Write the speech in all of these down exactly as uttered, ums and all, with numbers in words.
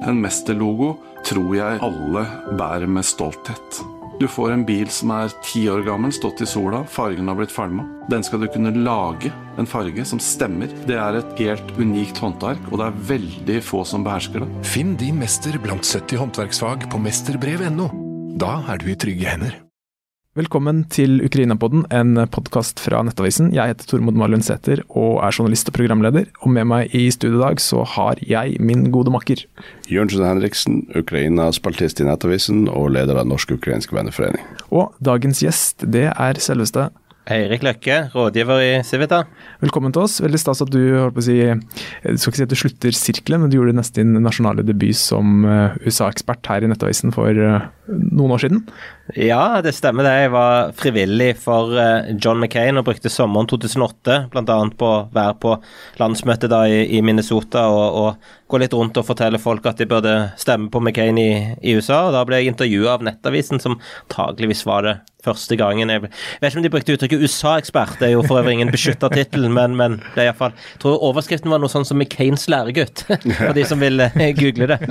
En mesterlogo tror jeg alle bærer med stolthet. Du får en bil som er ti år gammel, stått i sola, fargen har blitt falmet. Den skal du kunne lage en farge som stemmer. Det er et helt unikt håndverk, og det er veldig få som behersker det. Finn din mester blant sytti håndverksfag på mesterbrev punktum no. Da er du i trygge hender. Velkommen til Ukraina-podden, en podcast fra Nettavisen. Jeg heter Tormod Marlund-Sæther og er journalist og programleder. Og med meg i studio i dag så har jeg min gode makker. Jørgensen Henriksen, Ukraina-spaltist i Nettavisen og leder av Norsk-Ukrainsk Venneforening. Og dagens gjest, det er selveste Eirik Løkke, rådgiver i Civita. Velkommen til oss. Veldig stas at du, holdt på å si, jeg skal ikke si at du slutter sirkelen, men du gjorde nesten din nasjonale debut som U S A-ekspert her i Nettavisen for noen år siden. Ja, det stemmer det. Jeg var frivillig for John McCain og brukte sommeren to tusen og åtte, blant annet på å være på landsmøtet da i, i Minnesota og, og gå litt rundt og fortelle folk at de burde stemme på McCain i, i U S A, og da ble jeg intervjuet av Nettavisen, som tageligvis var det første gangen. Jeg, ble, jeg vet ikke om de brukte uttrykket U S A-ekspert, det er jo for øvrig ingen beskyttet titel, men, men det er i hvert fall, jeg tror overskriften var noe sånn som McCains læregutt, for de som vil uh, google det.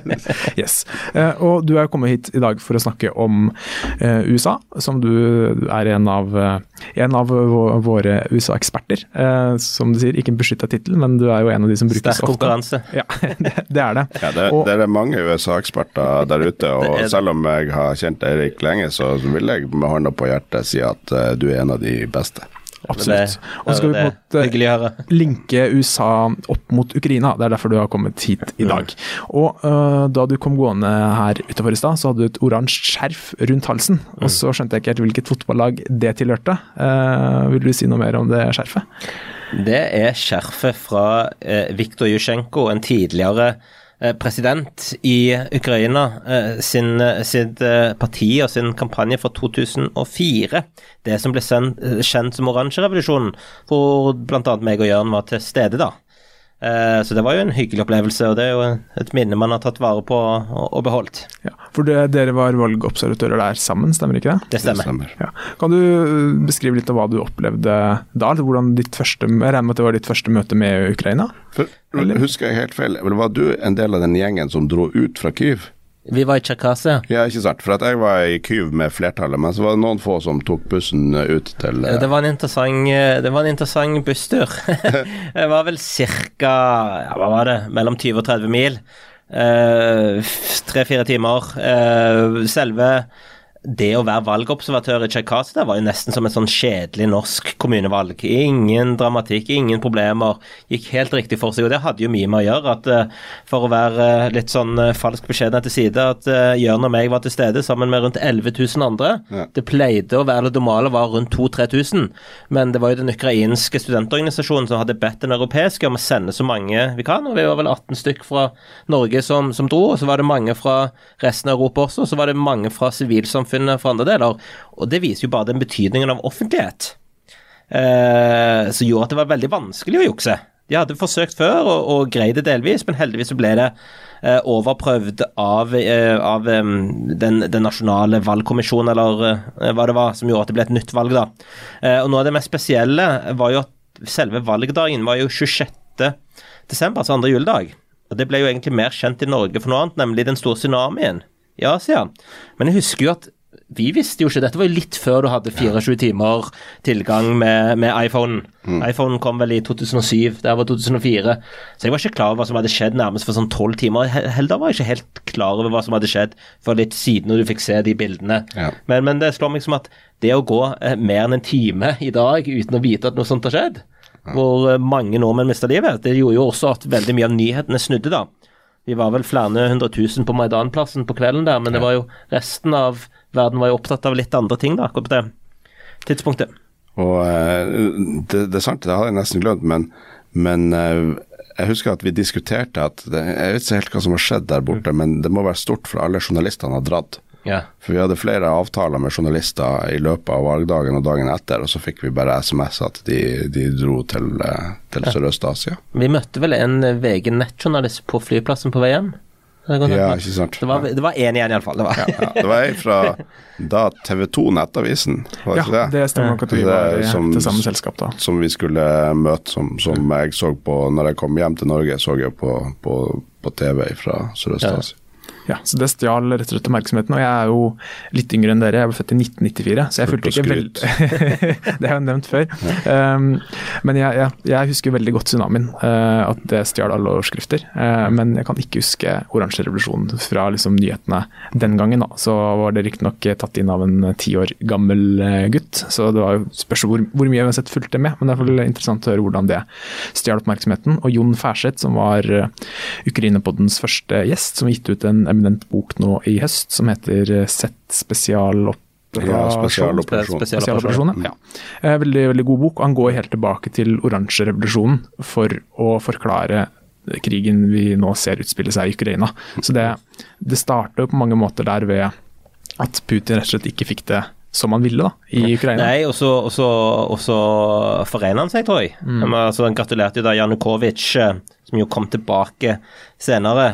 Yes, uh, og du er kommet hit i dag for å snakke om uh, U S A, som du er en av, uh, en av våre U S A-eksperter. Uh, som du sier, ikke en beskyttet titel, men du er jo en av de som brukes ofte. Sterk konkurranse. Ja, det, det er det. Ja, det, og, det er mange U S A-eksperter der ute, og selv om jeg har kjent Eirik lenge, så vil jeg med hånda på hjertet si at uh, du er en av de beste. Absolutt. Og så skal vi på en måte linke U S A opp mot Ukraina. Det er derfor du har kommet hit i dag. Og uh, da du kom gående her utenfor i stad, så hadde du et oransje skjerf rundt halsen. Og så skjønte jeg ikke helt hvilket fotballag det tilhørte. Uh, vil du si noe mer om det skjerfet? Det er skjerfet fra uh, Viktor Yushchenko, en tidligere president i Ukraina, sin, sitt parti og sin kampanje fra to tusen og fire. Det som ble sendt, kjent som Oransjerevolusjonen, hvor blant annet meg og Jørgen var til stede da. Så det var jo en hyggelig opplevelse, og det er jo et minne man har tatt vare på og beholdt. Ja, for det, dere var valgobservatører der sammen, stemmer ikke det? Det stemmer. Det stemmer. Ja. Kan du beskrive litt av hva du opplevde da? Hvordan ditt første, jeg regner med at det var ditt første møte med Ukraina? For, husker jeg helt feil, var du en del av den gjengen som dro ut fra Kyiv? Vi var i Tsjerkassia. Ja, ikke sant, for at jeg var i Kyiv med flertallet, men så var det noen få som tok bussen ut til... Uh... Det var en interessant, det var en interessant busstur. Det var vel cirka, ja, hva var det, mellom tyve og tretti mil. Uh, tre-fire timer. Uh, selve... Det å være valgobservatør i Tsjerkassia var jo nesten som et sånn kjedelig norsk kommunevalg. Ingen dramatikk, ingen problemer. Gikk helt riktig for seg, og det hadde jo mye med å gjøre. At, uh, for å være uh, litt sånn uh, falsk beskjeden til side, at uh, Jørgen og meg var til stede sammen med rundt elleve tusen andre. Ja. Det pleide å være, eller normale var rundt to-tre tusen. Men det var jo den ukrainske studentorganisasjonen som hadde bedt den europeiske om å sende så mange vi kan, og vi var vel atten stykk fra Norge som, som dro, og så var det mange fra resten av Europa også, og så var det mange fra sivilsamfunnet for andre deler, og det viser jo bare den betydningen av offentlighet, eh, som gjorde at det var veldig vanskelig å jukse. De hadde forsøkt før og, og greide det delvis, men heldigvis så ble det eh, overprøvd av, eh, av eh, den, den nasjonale valgkommisjonen, eller eh, hva det var, som gjorde at det ble et nytt valg da. Eh, og noe av det mest spesielle var jo at selve valgdagen var jo tjuesjette desember, altså andre juledag. Og det ble jo egentlig mer kjent i Norge for noe annet, nemlig den store tsunamien i Asia. Men jeg husker jo at vi visste jo ikke, dette var jo litt før du hadde tjuefire timer tilgang med, med iPhone. Mm. iPhone kom vel i to tusen og syv, det var to tusen og fire. Så jeg var ikke klar over hva som hadde skjedd nærmest for sånn tolv timer. Heller var jeg ikke helt klar over hva som hadde skjedd for litt siden når du fikk se de bildene. Ja. Men, men det slår meg som at det å gå eh, mer enn en time i dag uten å vite at noe sånt har skjedd, ja. Hvor eh, mange nordmenn mistet livet, det gjorde jo også at veldig mye av nyhetene snudde da. Vi var vel flere hundre tusen på Maidanplassen på kvelden der, men det var jo resten av verden var jo opptatt av litt andre ting da, akkurat på det tidspunktet. Og det, det er sant, det hadde jeg nesten glemt, men, men jeg husker at vi diskuterte at, det, jeg vet ikke helt hva som har skjedd der borte, men det må være stort for alle journalistene har dratt. Ja. For vi hadde flere avtaler med journalister i løpet av valgdagen og dagen etter, og så fikk vi bare sms at de, de dro til, til Sørøst-Asia. Vi møtte vel en V G-nettjournalist på flyplassen på vei hjem? Ja, ikke sant. Det var, det var en igjen i alle fall. Det var, ja, ja. Det var en fra da T V to Nettavisen, var det ja, ikke det? det stemmer nok at vi var i som, til samme selskap da. Som vi skulle møte, som, som jeg så på, når jeg kom hjem til Norge, så jeg på, på, på T V fra Sørøst-Asia. Ja, så det stjal rett og slett oppmerksomheten, og jeg er jo litt yngre enn dere, jeg ble født i nitten nittifire, så jeg fulgte ikke veldig, det har jeg nevnt før, ja. um, men jeg, jeg, jeg husker veldig godt tsunamien, uh, at det stjal alle overskrifter, uh, men jeg kan ikke huske oransje revolusjon fra liksom, nyhetene den gangen da. Så var det riktig nok tatt inn av en ti år gammel uh, gutt, så det var jo spørsmål hvor, hvor mye jeg har sett fulgt det med, men det er vel interessant å høre hvordan det stjal oppmerksomheten, og Jon Færseth, som var uh, Ukraina-poddens første gjest, som gitt ut en eminent bok nå i høst, som heter Sett spesialoperasjon. Ja, spesialoperasjon. Spesialoperasjon, ja. ja. Veldig, veldig god bok, og han går helt tilbake til oransje revolusjonen for å forklare krigen vi nå ser utspille seg i Ukraina. Så det, det starter på mange måter der ved at Putin rett og slett ikke fikk det som han ville da, i Ukraina. Nei, og så, og så, og så forener han seg, tror jeg. Mm. Altså, han gratulerte jo da Janukovic, som jo kom tilbake senere,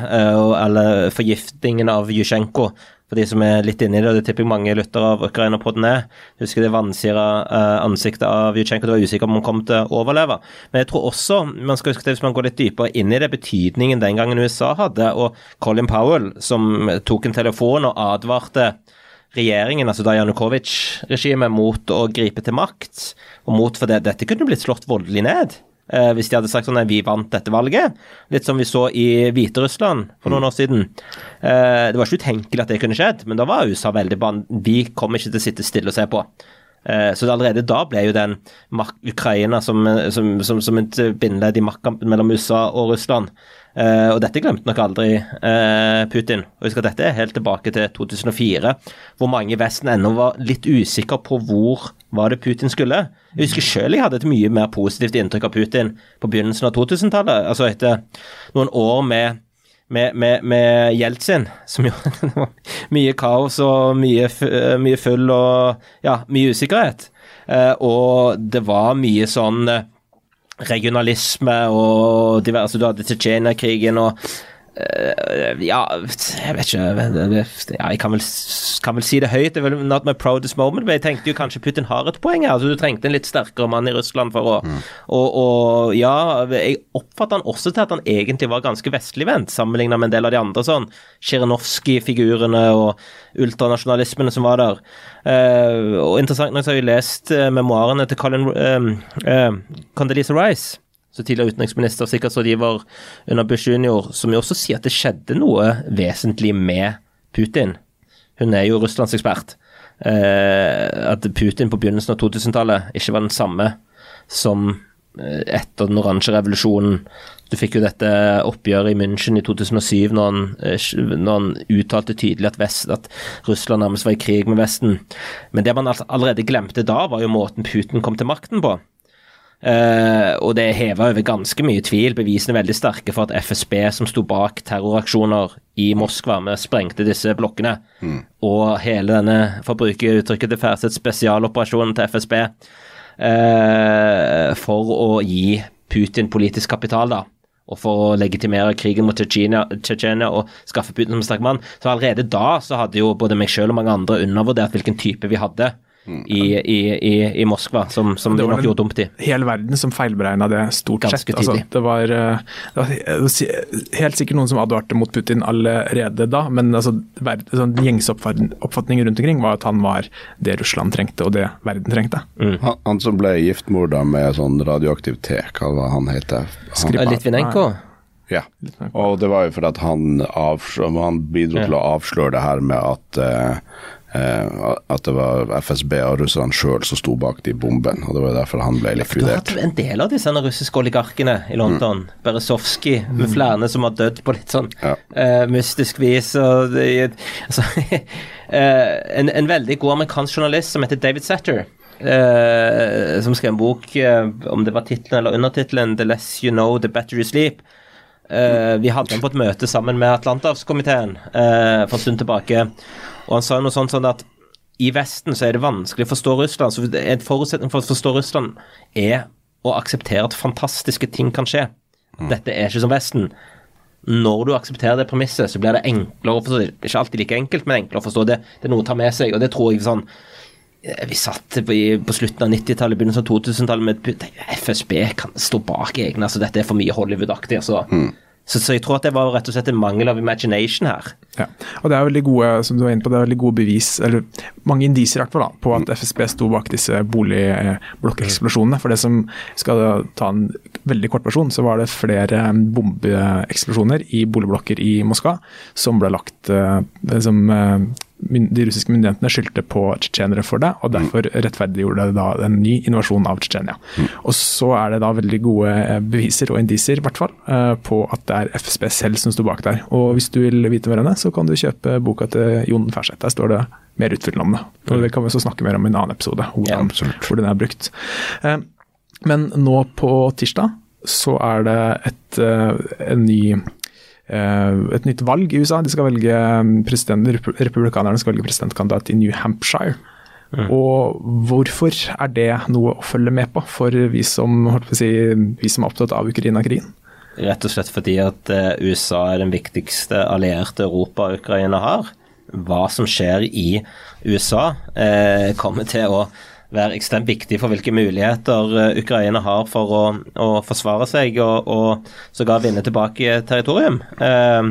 eller forgiftningen av Jusjenko, for de som er litt inne i det, og det tipper jeg mange lyttere av Ukraina-podden er. Jeg husker det vannsira ansiktet av Jusjenko, det var usikker om han kom til å overleve. Men jeg tror også, man skal huske det hvis man går litt dypere inn i det, betydningen den gangen U S A hadde, og Colin Powell, som tok en telefon og advarte regjeringen, altså da Janukovic-regimet, mot å gripe til makt, og mot for det, dette kunne blitt slått voldelig ned, eh, hvis de hadde sagt sånn at vi vant dette valget, litt som vi så i Hviterussland for noen år siden. Eh, det var ikke utenkelig at det kunne skjedd, men da var U S A veldig ban, vi kommer ikke til å sitte stille og se på. Eh, så allerede da ble jo den Ukraina som, som, som, som et bindeledd i maktkampen mellom U S A og Russland. Uh, og dette glemte nok aldri uh, Putin. Og husk at dette er helt tilbake til to tusen og fire, hvor mange i Vesten ennå var litt usikre på hvor var det Putin skulle. Jeg husker selv jeg hadde et mye mer positivt inntrykk av Putin på begynnelsen av to-tusentallet, altså etter noen år med, med, med, med Jeltsin, som jo var mye kaos og mye, mye full og ja, mye usikkerhet. Uh, og det var mye sånn uh, regionalisme og diverse, altså du hadde Tsjetsjenia-krigen og uh, ja, jeg vet ikke ja, jeg kan vel, kan vel si det høyt, det er vel not my proudest moment, men jeg tenkte jo kanskje Putin har et poeng her, altså du trengte en litt sterkere mann i Russland for å mm. og, og ja, jeg oppfattet han også til at han egentlig var ganske vestligvendt sammenlignet med en del av de andre sånn Zhirinovsky-figurene og ultranasjonalismene som var der. Uh, og interessant nok så har jeg lest uh, memoarene til Colin uh, uh, Condoleezza Rice, så tidligere utenriksminister, sikkerhetsrådgiver under Bush junior, som jo også sier at det skjedde noe vesentlig med Putin. Hun er jo Russlands ekspert. Uh, at Putin på begynnelsen av to-tusentallet ikke var den samme som uh, etter den oransje revolusjonen. Du fikk jo dette oppgjøret i München i to tusen og syv når han, når han uttalte tydelig at, Vest, at Russland nærmest var i krig med Vesten. Men det man allerede glemte da var jo måten Putin kom til makten på. Uh, og det hevet over ganske mye tvil, bevisene veldig sterke for at F S B som sto bak terroraksjoner i Moskva med sprengte disse blokkene, mm. og hele denne, for å bruke uttrykket til Færseth, spesialoperasjonen til F S B, uh, for å gi Putin politisk kapital da, og for å legitimere krigen mot Tsjetsjenia og skaffe Putin som sterk mann. Så allerede da så hadde jo både meg selv og mange andre undervurdert hvilken type vi hadde i, i, i, i Moskva, som, som vi nok gjorde dumt i. Hele verden som feilberegnet det stort Ganske sett. Altså, det, var, det var helt sikkert noen som advarte mot Putin allerede da, men altså, sånn, gjengse oppfatning rundt omkring var at han var det Russland trengte, og det verden trengte. Mm. Han, han som ble giftmorda med sånn radioaktiv te, hva var han heter? Han, Litvinenko? Ja, og det var jo for at han, avslør, han bidro til å avsløre det her med at uh, Uh, at det var F S B og Russland selv som sto bak de bomben, og det var derfor han ble likvidert. Du har en del av disse russiske oligarkene i London, mm. Berezovsky, med mm. flere som har dødd på litt sånn ja. uh, mystisk vis, og det, altså, uh, en, en veldig god amerikansk journalist som heter David Satter, uh, som skrev en bok, uh, om det var titlen eller undertitlen The Less You Know, The Better You Sleep. Uh, vi hadde han på et møte sammen med Atlanterhavskomiteen uh, for en stund tilbake, og han sa noe sånt sånn at i Vesten så er det vanskelig å forstå Russland, så en forutsetning for å forstå Russland er å akseptere at fantastiske ting kan skje. Mm. Dette er ikke som Vesten. når du aksepterer det premisset, så blir det enklere å forstå. Det er ikke alltid like enkelt, men enklere å forstå det. Det er noe å ta med seg, og det tror jeg sånn, vi satt på, på slutten av nittitallet, begynnelsen av to-tusentallet med F S B kan stå bak egne, altså dette er for mye Hollywood-aktig, altså. Mm. Så, så jeg tror at det var rett og slett en mangel av imagination her. Ja, og det er veldig gode, som du var inne på, det er veldig gode bevis, eller mange indisier i hvert fall da, på at F S B sto bak disse boligblokkeksplosjonene. For det som skal ta en veldig kort versjon, så var det flere bombeeksplosjoner i boligblokker i Moskva, som ble lagt, som de russiske myndighetene skyldte på tsjetsjenere for det, og derfor rettferdiggjorde det da en ny invasjon av Tsjetsjenia. Mm. Og så er det da veldig gode beviser og indisier, i hvert fall, på at det er F S B selv som står bak der. Og hvis du vil vite mer om det, så kan du kjøpe boka til Jon Ferseth. Der står det mer utfyllende om det. Og det kan vi også snakke mer om i en annen episode, hvordan, ja, hvor den er brukt. Men nå på tirsdag så er det et, en ny et nytt valg i U S A. De skal velge president, republikanerne skal velge presidentkandidat i New Hampshire. Mm. Og hvorfor er det noe å følge med på for vi som, holdt på å si, vi som er opptatt av Ukraina-krigen? Rett og slett fordi at U S A er den viktigste allierte Europa Ukraina har. Hva som skjer i U S A eh, kommer til å være ekstremt viktig for hvilke muligheter Ukraina har for å, å forsvare seg og, og sågar vinne tilbake territorium. Eh,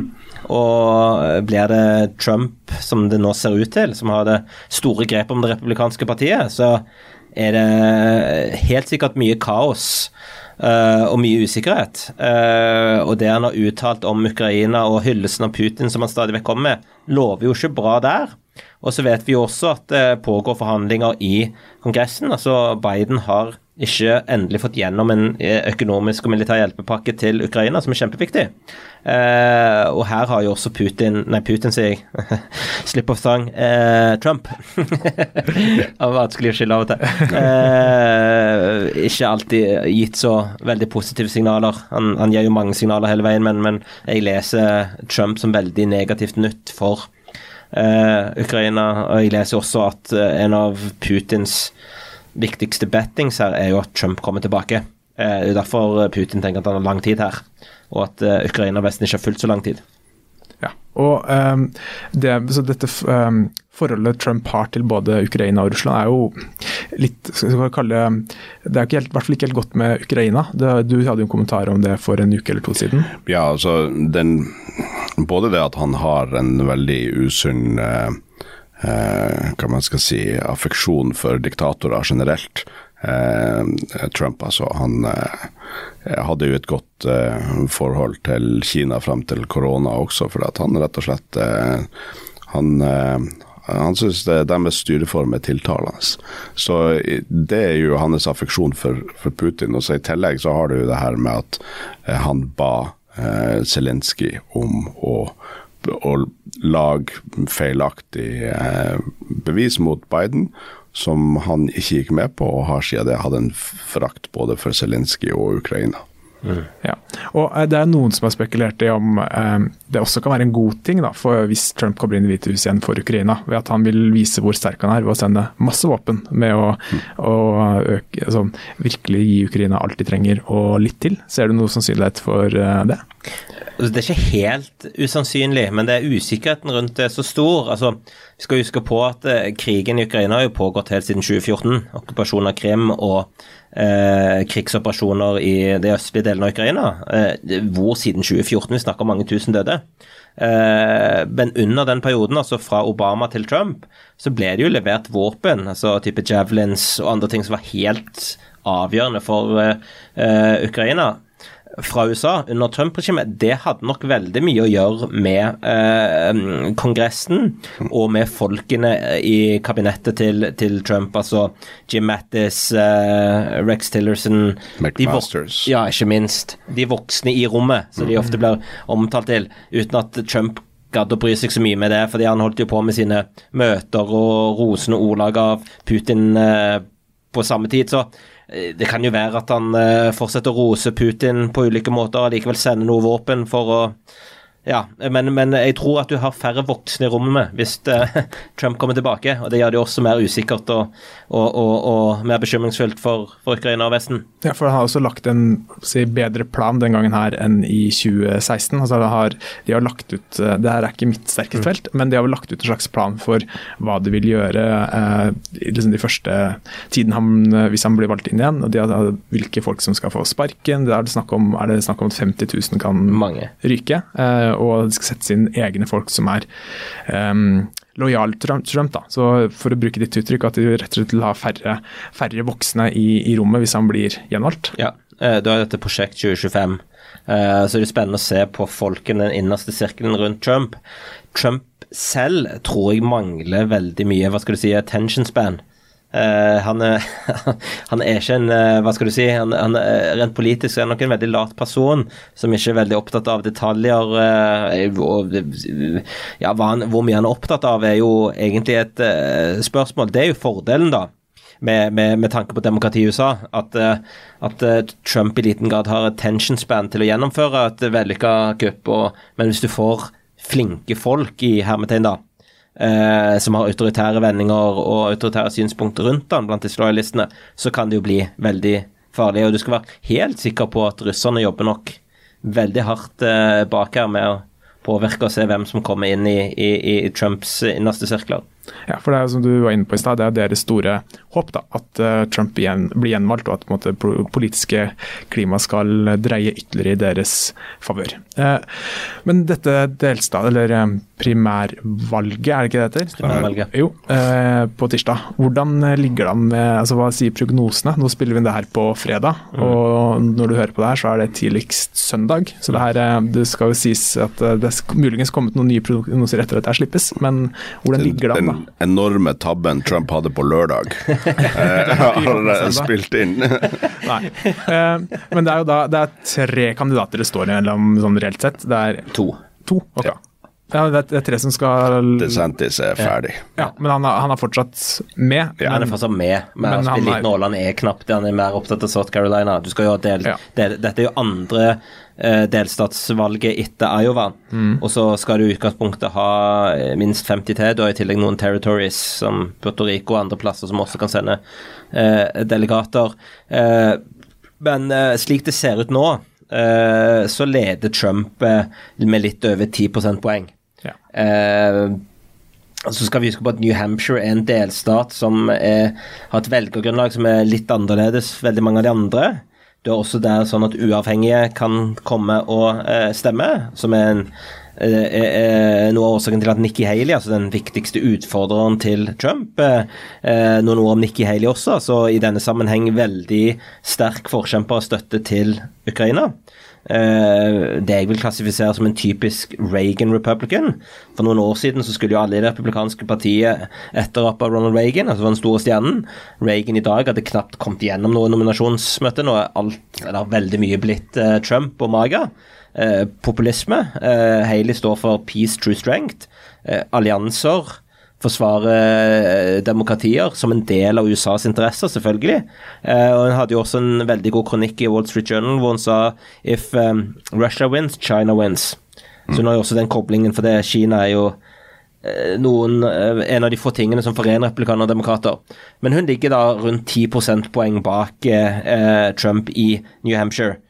og blir det Trump, som det nå ser ut til, som har det store grepet om det republikanske partiet, så er det helt sikkert mye kaos eh, og mye usikkerhet. Eh, og det han har uttalt om Ukraina og hyllesten av Putin, som han stadig vekk kommer med, lover jo ikke bra der. Og så vet vi også at det pågår forhandlinger i Kongressen. Altså Biden har ikke endelig fått gjennom en økonomisk og militær hjelpepakke til Ukraina, som er kjempeviktig. Eh, og her har jo også Putin, nei Putin sier jeg, slip of tongue, eh, Trump. Det var vanskelig å skille av og til. Eh, ikke alltid gitt så veldig positive signaler. Han, han gir jo mange signaler hele veien, men, men jeg leser Trump som veldig negativt nytt for Uh, Ukraina, og jeg leser også at uh, en av Putins viktigste bettings her er jo at Trump kommer tilbake. Uh, det er derfor Putin tenker at han har lang tid her, og at uh, Ukraina vesten ikke har fullt så lang tid. Ja, og um, det, så dette um, forholdet Trump har til både Ukraina og Russland er jo litt, skal vi kalle det er ikke helt, i hvert fall ikke helt godt med Ukraina. Det, du hadde jo en kommentar om det for en uke eller to siden. Ja, altså den både det at han har en veldig usunn eh, eh, hva man skal si, affeksjon for diktatorer generelt. Eh, Trump, altså, han eh, hadde jo et godt eh, forhold til Kina frem til korona også, for at han rett og slett eh, han, eh, han synes det deres styreform er tiltalende. Så det er jo hans affeksjon for, for Putin, og så i tillegg så har du jo det her med at eh, han ba Eh, Zelensky om å, å lage feilaktig eh, bevis mot Biden, som han ikke gikk med på, og har siden det hadde en frakt både for Zelensky og Ukraina. Mm. Ja, og det er noen som har spekulert i om eh, det også kan være en god ting da, for hvis Trump kommer inn i Hvite hus igjen for Ukraina, ved at han vil vise hvor sterk han er ved å sende masse våpen med å, mm. å øke, altså, virkelig gi Ukraina alt de trenger og litt til. Ser du noe sannsynlighet for uh, det? Det er ikke helt usannsynlig, men det er usikkerheten rundt det så stor. Altså, vi skal huske på at eh, krigen i Ukraina har jo pågått helt siden tjue fjorten, okkupasjon av Krim og eh, krigsoperasjoner i de østlige delene av Ukraina, eh, hvor siden tjue fjorten vi snakker om mange tusen døde. Eh, men under den perioden, altså fra Obama til Trump, så ble det jo levert våpen, altså type javelins og andre ting som var helt avgjørende for eh, Ukraina fra U S A under Trump-regimet. Det hadde nok veldig mye å gjøre med eh, Kongressen og med folkene i kabinettet til, til Trump, altså Jim Mattis, eh, Rex Tillerson, McMasters. Ja, ikke minst. De voksne i rommet, så de ofte blir omtalt til, uten at Trump gadd å bry seg så mye med det, fordi han holdt jo på med sine møter og rosende ordlag av Putin eh, på samme tid, så det kan jo være at han uh, fortsetter å rose Putin på ulike måter og likevel sende noe våpen for å Ja, men, men jeg tror at du har færre voksne i rommet med hvis uh, Trump kommer tilbake, og det gjør det også mer usikkert og, og, og, og mer bekymringsfullt for, for Ukraina og Vesten. Ja, for han har også lagt en si, bedre plan den gangen her enn i tjue seksten. Altså, har, de har lagt ut, det her er ikke mitt sterkeste felt, mm. men de har vel lagt ut en slags plan for hva de vil gjøre eh, liksom de første tiden han, hvis han blir valgt inn igjen, og de har, hvilke folk som skal få sparken. Det er, det snakk om, er det snakk om at femti tusen kan Mange. ryke. Eh, og de skal sette sine egne folk som er um, lojal til Trump, Trump da. Så for å bruke ditt uttrykk, at de rett og slett vil ha færre, færre voksne i, i rommet hvis han blir gjenvalgt. Ja, da er dette prosjekt tjue tjuefem. Uh, så det er spennende å se på folkene den innerste sirkelen rundt Trump. Trump selv tror jeg mangler veldig mye, hva skal du si, attention span. Uh, han, er, han er ikke en, uh, hva skal du si, han, han er rent politisk er nok en veldig lat person, som ikke er veldig opptatt av detaljer, uh, og, ja, han, hvor mye han er opptatt av er jo egentlig et uh, spørsmål. Det er jo fordelen da, med, med, med tanke på demokrati i U S A, at, uh, at uh, Trump i liten grad har attention span til å gjennomføre et vellykket kupp, og, men hvis du får flinke folk i hermetegn da, Eh, som har autoritære vendinger og autoritære synspunkter rundt han blant disse lojalistene, så kan det jo bli veldig farlig, og du skal være helt sikker på at russerne jobber nok veldig hardt eh, bak her med å påvirke og se hvem som kommer inn i, i, i Trumps innerste sirkler. Ja, for det er som du var inne på i sted, det er deres store håp da, at uh, Trump igjen, blir gjenvalgt, og at på en måte, politiske klima skal dreie ytterligere i deres favør. Uh, men dette delstat, eller um, primærvalget, er det ikke det heter? Primærvalget. Jo, uh, på tirsdag. Hvordan ligger det an med, altså hva sier prognosene? Nå spiller vi det her på fredag, mm. og når du hører på det her, så er det tidligst søndag, så det her, det skal jo sies at det er muligens kommet noen nye prognoser etter at det her slippes, men hvordan ligger det an da? Enorme tabben Trump hadde på lørdag eh, har spilt inn. Nei, eh, men det er jo da det er tre kandidater det står mellom sånn reelt sett. Det er to. To, ok. Ja. Ja, det, er, det er tre som skal... DeSantis er ferdig. Ja, men han er, han er fortsatt med. Ja, han er fortsatt med, men, men han, er, han er knapt, han er mer opptatt av South Carolina. Du skal jo del, ja. del, dette er jo andre eh, delstatsvalget etter Iowa, mm. og så skal du i utgangspunktet ha minst femti til, da i tillegg noen territories som Puerto Rico og andre plasser som også kan sende eh, delegater. Eh, men eh, slik det ser ut nå, eh, så leder Trump eh, med litt over ti prosentpoeng. Ja. Uh, så skal vi huske på at New Hampshire er en delstat som er, har et velgergrunnlag som er litt annerledes veldig mange av de andre. Det er også der sånn at uavhengige kan komme og uh, stemme, som er en uh, uh, noe av årsaken til at Nikki Haley, altså den viktigste utfordreren til Trump, uh, uh, noen ord om Nikki Haley også, så i denne sammenheng veldig sterk forkjemper og støtte til Ukraina. Uh, det jeg vil klassifisere som en typisk Reagan-republican. For noen år siden så skulle jo alle i det republikanske partiet etterape Ronald Reagan, altså den store stjernen. Reagan i dag hadde knapt kommet gjennom noen nominasjonsmøte. Nå er alt, eller veldig mye blitt uh, Trump og MAGA. Uh, populisme. Uh, Haley står for peace, true strength. Uh, allianser. Forsvare demokratier som en del av U S A's interesser, selvfølgelig. Uh, og hun hadde jo også en veldig god kronikk i Wall Street Journal hvor hun sa if um, Russia wins, China wins. Mm. Så nå er jo også den koblingen, for det Kina er jo uh, noen, uh, en av de få tingene som forener republikaner og demokrater. Men hun ligger da rundt ti prosentpoeng bak uh, Trump i New Hampshire.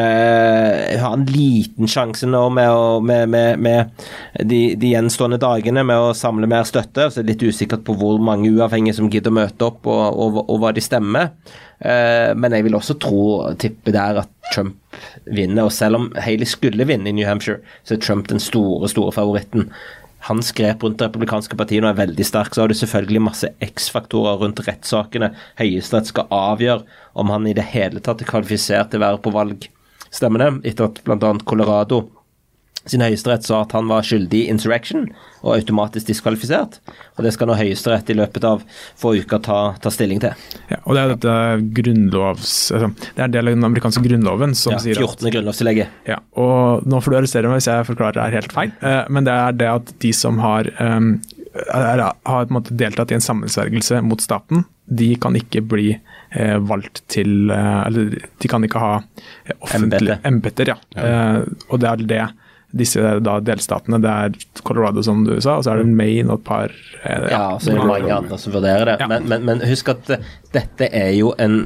Uh, har en liten sjanse nå med, å, med, med, med de, de gjenstående dagene med å samle mer støtte, så er det litt usikkert på hvor mange uavhengige som gidder å møte opp og, og, og hva de stemmer, uh, men jeg vil også tro, tippe der at Trump vinner, og selv om Haley skulle vinne i New Hampshire, så er Trump den store, store favoritten. Hans grep rundt det republikanske partiet nå er veldig sterk, så har du selvfølgelig masse X-faktorer rundt rettssakene. Høyesterett skal avgjøre om han i det hele tatt er kvalifisert til å være på valg. Stemmer det, etter at blant annet Colorado sin høyesterett sa at han var skyldig i insurrection og automatisk diskvalifisert. Og det skal nå høyesterett i løpet av få uker ta, ta stilling til. Ja, og det er dette grunnlovs... Altså, det er en del av den amerikanske grunnloven som ja, sier at... fjortende grunnlovstillegget. Ja, og nå får du arrestere meg hvis jeg forklarer det er helt feil, men det er det at de som har, um, er, har på en måte deltatt i en sammensvergelse mot staten, de kan ikke bli eh, valgt til, eh, eller de kan ikke ha offentlige embeter, ja. ja. Eh, og det er det disse da delstatene, det er Colorado som du sa, og så er det Maine og et par eh, ja, så er det mange andre som vurderer det. Ja. Men, men, men husk at dette er jo en,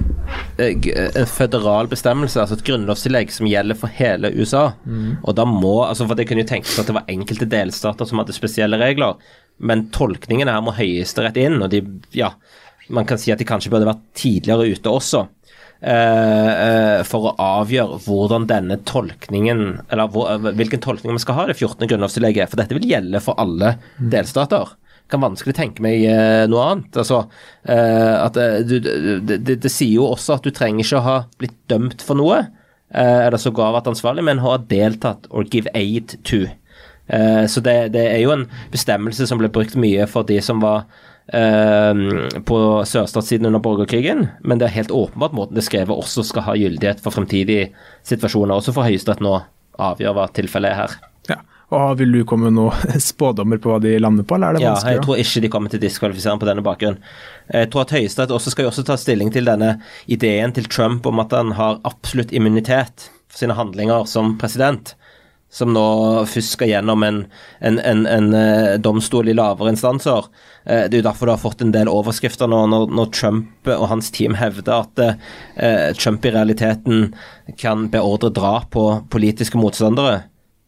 en føderal bestemmelse, altså et grunnlovstillegg som gjelder for hele U S A. Mm. Og da må, altså for det kunne jo tenkes at det var enkelte delstater som hadde spesielle regler, men tolkningen her må Høyesterett inn, og de, ja, man kan si at de kanskje burde vært tidligere ute også. Uh, uh, for å avgjøre hvordan denne tolkningen eller hvor, uh, hvilken tolkning vi skal ha det fjortende grunnlovstillegget, for dette vil gjelde for alle delstater. Kan vanskelig tenke meg uh, noe annet. Altså, uh, at, uh, du, det, det, det sier jo også at du trenger ikke å ha blitt dømt for noe, uh, eller sågar vært ansvarlig, men ha deltatt or give aid to. Uh, så det, det er jo en bestemmelse som ble brukt mye for de som var Uh, på sørstatssiden under borgerkrigen, men det er helt åpenbart måten det skrevet også skal ha gyldighet for fremtidige situasjoner, også for Høyesterett nå avgjør hva tilfellet er her. Ja, og vil du komme med noen spådommer på hva de lander på, eller er det ja, vanskelig? Ja, jeg tror ikke de kommer til diskvalifisering på denne bakgrunn. Jeg tror at Høyesterett også skal jo også ta stilling til denne ideen til Trump om at han har absolutt immunitet for sine handlinger som president, som nå først skal gjennom en, en, en, en, en domstol i lavere instanser. Det er jo derfor du har fått en del overskrifter nå, når, når Trump og hans team hevder at eh, Trump i realiteten kan beordre drap på politiske motstandere,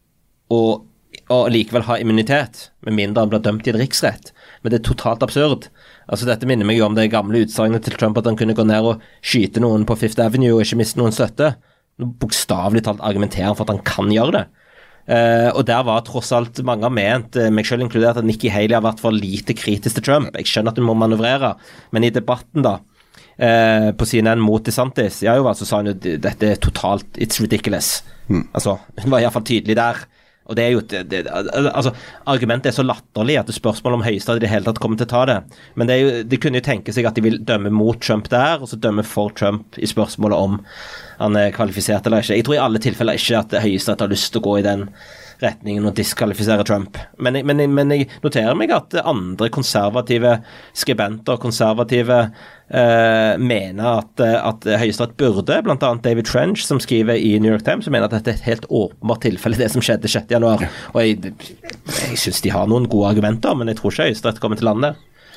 og, og likevel ha immunitet, med mindre han blir dømt i en riksrett. Men det er totalt absurd. Altså Dette minner meg jo om det gamle utsagnet til Trump, at han kunne gå ned og skyte noen på Fifth Avenue og ikke miste noen støtte. Bokstavelig talt argumenterer for at han kan gjøre det. Uh, og der var tross alt mange har ment, uh, meg selv inkludert, at Nikki Haley har vært for lite kritisk til Trump. Jeg skjønner at hun må manøvrere, men i debatten da uh, på C N N mot DeSantis, ja jo, så sa hun jo dette er totalt, it's ridiculous. Mm. Altså, hun var i hvert fall tydelig der. Og det er jo, det, det, altså, argumentet er så latterlig at det spørsmål om Høyesterett i det hele tatt kommer til å ta det. Men det, er jo, de kunne jo tenke seg at de vil dømme mot Trump der, og så dømme for Trump i spørsmålet om han er kvalifisert eller ikke. Jeg tror i alle tilfeller ikke at Høyesterett har lyst til å gå i den retningen og diskvalifisere Trump. Men, men, men jeg noterer meg at andre konservative skribenter, konservative eh, mener at, at Høyesterett burde, blant annet David French, som skriver i New York Times, som mener at dette er et helt åpenbart tilfelle, det som skjedde sjette januar. Og jeg, jeg synes de har noen gode argumenter, men jeg tror ikke Høyesterett kommer til landet.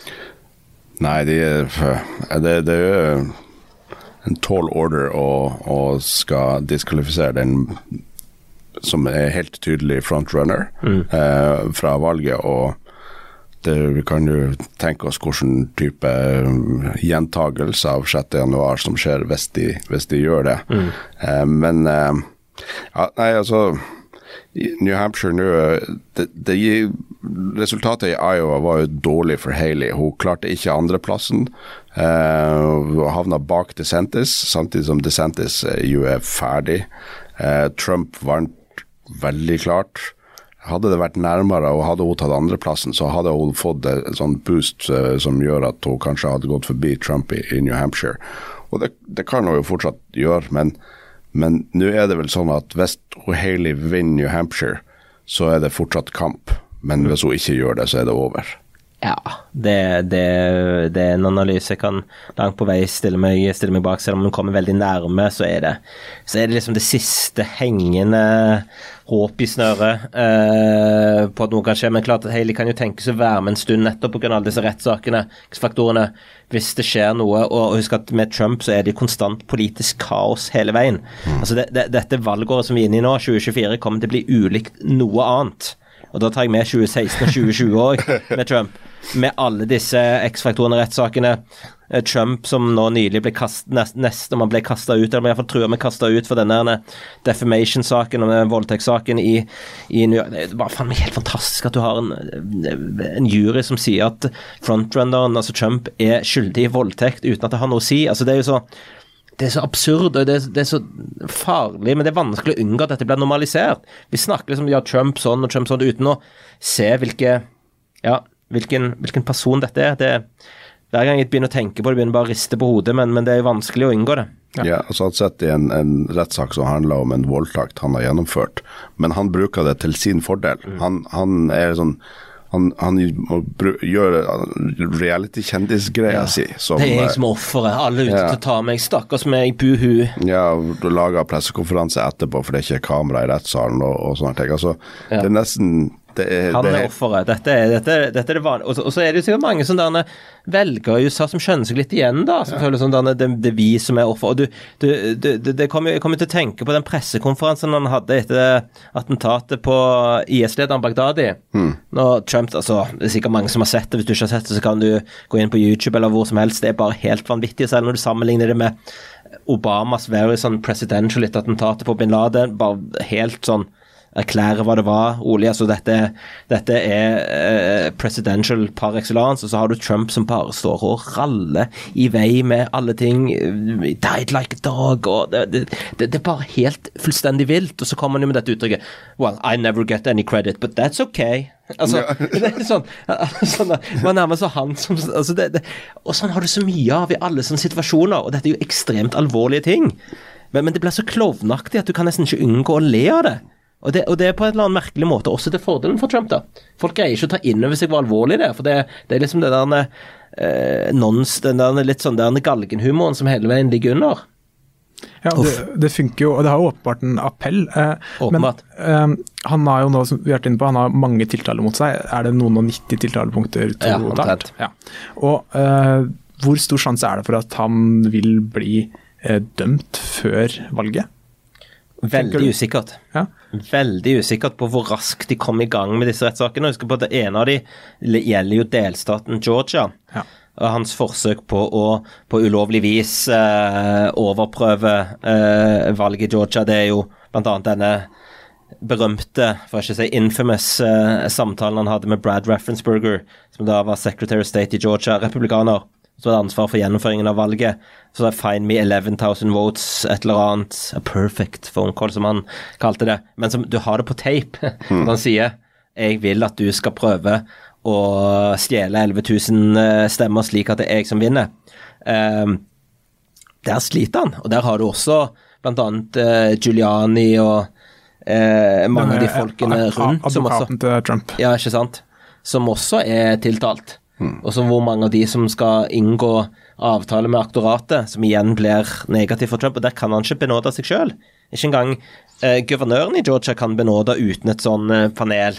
Nei, de, det, det er jo en tall order og, og skal diskvalifisere den som er helt tydelig frontrunner mm. eh, fra valget, og det, vi kan jo tenke oss hvilken type gjentagelse av sjette januar som skjer hvis de, hvis de gjør det. Mm. Eh, men eh, ja, nei, altså New Hampshire nå, det, det, resultatet i Iowa var jo dårlig for Haley. Hun klarte ikke andreplassen, eh, havna bak DeSantis, samtidig som DeSantis jo er ferdig. Eh, Trump vant veldig klart. Hadde det vært nærmere, og hadde hun tatt andreplassen, så hadde hun fått en sånn boost uh, som gjør at hun kanskje hadde gått forbi Trump i, i New Hampshire. Og det, det kan hun jo fortsatt gjøre, men men nå er det vel sånn at hvis Haley vinner New Hampshire, så er det fortsatt kamp. Men hvis hun ikke gjør det, så er det over. Ja, det, det, det er en analyse jeg kan langt på vei stille meg, stille meg bak, selv om hun kommer veldig nærme, så er det, så er det liksom det siste hengende håp i snøret eh, på at noe kan skje, men klart at Haley kan jo tenke seg å være med en stund nettopp på grunn av alle disse rettssakene, faktorene, hvis det skjer noe, og husk at med Trump så er det konstant politisk kaos hele veien. Mm. Altså det, det, dette valgåret som vi er inne i nå, tjue tjuefire, kommer til å bli ulikt noe annet. Og da tar jeg med tjue seksten og tjue tjue år med Trump. Med alle disse X-faktorene rettssakene. Trump som nå nylig ble kastet, nest, nest om han ble kastet ut, eller i hvert fall tror jeg vi kastet ut for denne defamation-saken og voldtektssaken i, i New York. Det er bare faen meg helt fantastisk at du har en, en jury som sier at frontrunneren, altså Trump, er skyldig i voldtekt uten at det har noe å si. Altså det er jo så Det er så absurd, og det er, det er så farlig, men det er vanskelig å unngå at dette blir normalisert. Vi snakker liksom, ja, Trump sånn og Trump sånn, uten å se hvilke, ja, hvilken, hvilken person dette er. Det, hver gang jeg begynner å tenke på det, begynner bare å riste på hodet, men, men det er jo vanskelig å unngå det. Ja, ja altså han sett i en, en rettssak som handler om en voldtakt han har gjennomført, men han bruker det til sin fordel. Mm. Han, han er sånn, Han, han gjør reality-kjendisgreia ja. si. Som, det er jeg som offeret. Alle ute ja. til å ta meg. Stakkars meg, buhu. Ja, du lager pressekonferanse etterpå, for det er ikke kamera i rettssalen og, og sånne ting. Altså, ja. det er nesten... Det er, han er det, offeret. Dette er, dette, dette er det vanlige. Og, og så er det jo sikkert mange som derne velger i U S A som skjønner seg litt igjen da, som ja. føler sånn derne, det, det er vi som er offer. Og du, du, du, du det kommer, jeg kommer til å tenke på den pressekonferansen han hadde etter attentatet på I S-lederen Baghdadi. Hmm. Når Trump, altså, det er sikkert mange som har sett det, hvis du ikke har sett det, så kan du gå inn på YouTube eller hvor som helst. Det er bare helt vanvittig, selv når du sammenligner det med Obamas very sånn presidential etter attentatet på Bin Laden, bare helt sånn erklære hva det var, Ole, altså dette, dette er eh, presidential par excellence, og så har du Trump som bare står og raller i vei med alle ting, died like a dog, og det, det, det, det er bare helt fullstendig vilt, og så kommer han jo med dette uttrykket, well, I never get any credit, but that's okay. Altså, ja. det er sånn, sånn man nærmer så han som, altså det, det, og sånn har du så mye av i alle sånne situasjoner, og dette er jo ekstremt alvorlige ting, men, men det blir så klovnaktig at du kan nesten ikke unngå å le av det. Og det, og det er på en eller annen merkelig måte også til fordelen for Trump da. Folk greier ikke å ta inn over seg hvor alvorlig det er, for det, det er liksom det der eh, nons, den der litt sånn der galgenhumoren som hele veien ligger under. Ja, det, det funker jo, og det har jo åpenbart en appell. Eh, åpenbart. Men eh, han har jo nå, som vi har vært inne på, han har mange tiltaler mot seg. Er det noen og nitti tiltalepunkter totalt? Ja, ja. Og eh, hvor stor sjanse er det for at han vil bli eh, dømt før valget? Veldig usikkert. Ja. Veldig usikkert på hvor raskt de kom i gang med disse rettssakene. Husk på at en av de gjelder jo delstaten Georgia. Ja. Og hans forsøk på å på ulovlig vis eh, overprøve eh, valget i Georgia, det er jo blant annet denne berømte, for å ikke si infamous eh, samtalen han hadde med Brad Raffensperger, som da var Secretary of State i Georgia, republikaner, som hadde ansvar for gjennomføringen av valget. Så da find me eleven thousand votes, et eller annet, a perfect phone call, som han kalte det. Men som, du har det på tape. Mm. Han sier, jeg vil at du skal prøve å stjele elleve tusen stemmer slik at det er jeg som vinner. Um, der sliter han. Og der har du også blant annet uh, Giuliani og uh, mange av de folkene rundt. Advokaten til Trump. Ja, ikke sant? Som også er tiltalt. Mm. Og så hvor mange av de som skal inngå avtale med aktoratet, som igjen blir negativt for Trump, og der kan han ikke benåde seg selv. Ikke engang eh, guvernøren i Georgia kan benåde uten et sånn eh, panel.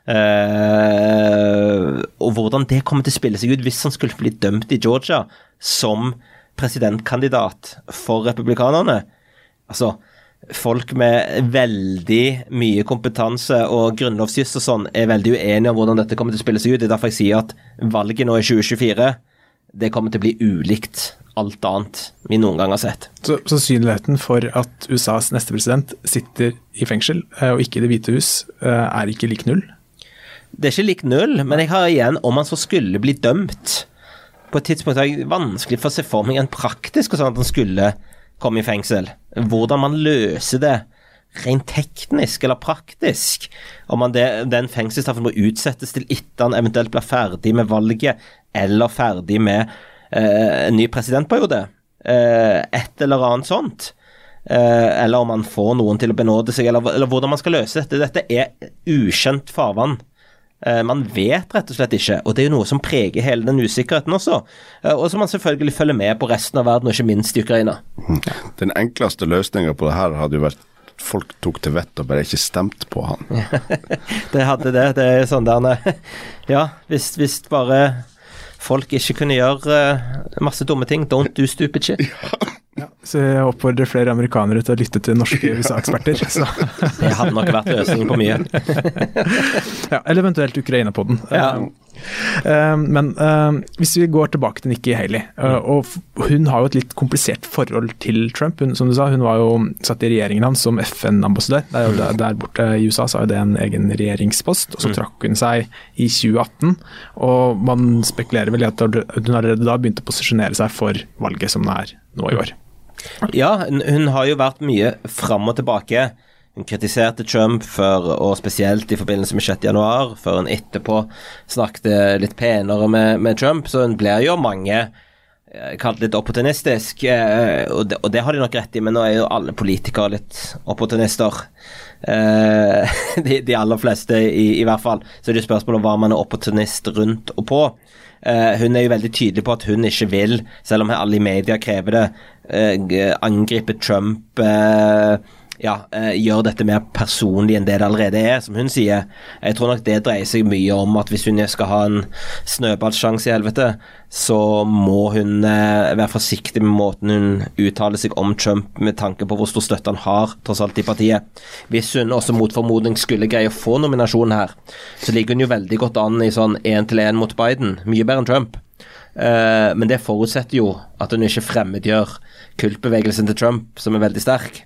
Eh, og hvordan det kommer til å spille seg ut hvis han skulle bli dømt i Georgia som presidentkandidat for republikanerne. Altså, folk med veldig mye kompetanse og grunnlovsjus og sånn er veldig uenige om hvordan dette kommer til å spille seg ut. Det er derfor jeg sier at valget nå i tjue tjuefire, det kommer til å bli ulikt alt annet vi noen gang har sett. Så sannsynligheten for at U S As neste president sitter i fengsel og ikke i Det hvite hus er ikke lik null? Det er ikke lik null, men jeg har igjen, om han så skulle bli dømt på et tidspunkt, er det vanskelig for å se for meg en praktisk og sånn at han skulle komme i fengsel. Hvordan man løser det rent teknisk eller praktisk. Om man det, den fengselsstraffen må utsettes til etter han eventuelt blir ferdig med valget eller ferdig med eh, en ny presidentperiode. Eh, et eller annet sånt. Eh, eller om man får noen til å benåde seg, eller, eller hvordan man skal løse dette. Dette er ukjent farvann. Man vet rett og slett ikke, og det er jo noe som preger hele den usikkerheten også, og som man selvfølgelig følger med på resten av verden, og ikke minst i Ukraina. Den enkleste løsningen på det her hadde jo vært folk tok til vett og bare ikke stemt på han. Det hadde det, det er sånn der, ja, hvis, hvis bare folk ikke kunne gjøre masse dumme ting, don't do stupid shit. Ja, så jeg oppfordrer flere amerikanere til å lytte til norske U S A-eksperter. Det hadde nok vært løsningen på mye. Ja, eller eventuelt Ukraina-podden. Ja. Uh, men uh, hvis vi går tilbake til Nikki Haley, uh, og hun har jo et litt komplisert forhold til Trump. Hun, som du sa, hun var jo satt i regjeringen hans som F N-ambassadør. Der, der borte i U S A så er det en egen regjeringspost, og så trakk hun seg i tjue atten, og man spekulerer vel i at hun allerede da begynte å posisjonere seg for valget som er nå i år. Ja, hun har jo vært mye fram og tilbake. Hun kritiserte Trump for, og spesielt i forbindelse med sjette januar, før hun etterpå snakket litt penere med, med Trump, så hun blir jo mange kalt litt opportunistisk, eh, og, det, og det har de nok rett i, men nå er jo alle politikere litt opportunister. Eh, de, de aller fleste i, i hvert fall. Så det er spørsmålet om hva man er opportunist rundt og på. Eh, hun er jo veldig tydelig på at hun ikke vil, selv om alle i media krever det, eh, angripe Trump, eh, ja, eh, gjør dette mer personlig enn det det allerede er, som hun sier. Jeg tror nok det dreier seg mye om at hvis hun skal ha en snøballsjanse i helvete, så må hun eh, være forsiktig med måten hun uttaler seg om Trump, med tanke på hvor stor støtte han har, tross alt i partiet. Hvis hun også mot formodning skulle greie å få nominasjon her, så ligger hun jo veldig godt an i sånn en til en mot Biden, mye bedre enn Trump. Eh, men det forutsetter jo at hun ikke fremmedgjør kultbevegelsen til Trump, som er veldig sterk.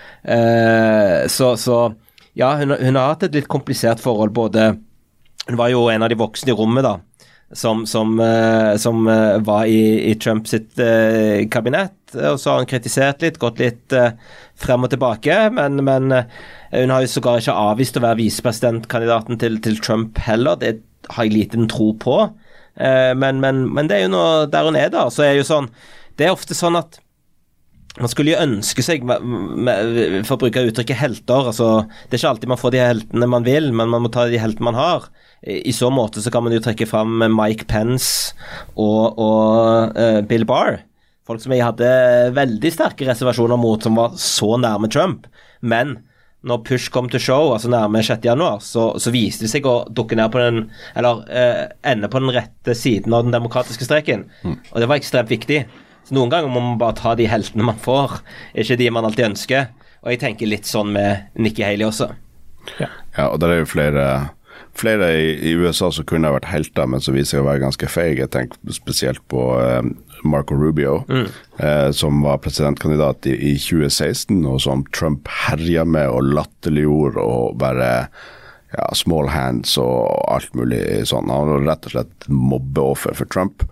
Uh, så, så ja, hun, hun har hatt et litt komplisert forhold. Både hun var jo en av de voksne i rommet da, som, som, uh, som uh, var i, i Trump sitt uh, kabinett, og så har hun kritisert litt, gått litt uh, frem og tilbake, men, men uh, hun har jo sågar ikke avvist å være visepresidentkandidaten til, til Trump heller. Det har jeg liten tro på, uh, men, men, men det er jo noe der hun er da. Så er jo sånn, det er ofte sånn at man skulle jo ønske seg, med, med, for å bruke uttrykket helter, altså, det er ikke alltid man får de heltene man vil, men man må ta de heltene man har. I, i så måte så kan man jo trekke frem Mike Pence og, og uh, Bill Barr, folk som jeg hadde veldig sterke reservasjoner mot, som var så nærme Trump, men når push kom til show, altså nærme sjette januar, så, så viste det seg å dukke ned på den, eller uh, ende på den rette siden av den demokratiske streken, mm. og det var ekstremt viktig. Så noen ganger må man bare ta de heltene man får, ikke de man alltid ønsker. Og jeg tenker litt sånn med Nikki Haley også. Ja, ja og det er jo flere, flere i, i U S A som kunne ha vært helter, men som viser seg å være ganske feig. Jeg tenker spesielt på eh, Marco Rubio, mm. eh, som var presidentkandidat i, i tjue seksten, og som Trump herja med og latterliggjorde og bare ja, small hands og alt mulig sånn. Han var rett og slett mobbeoffer for Trump.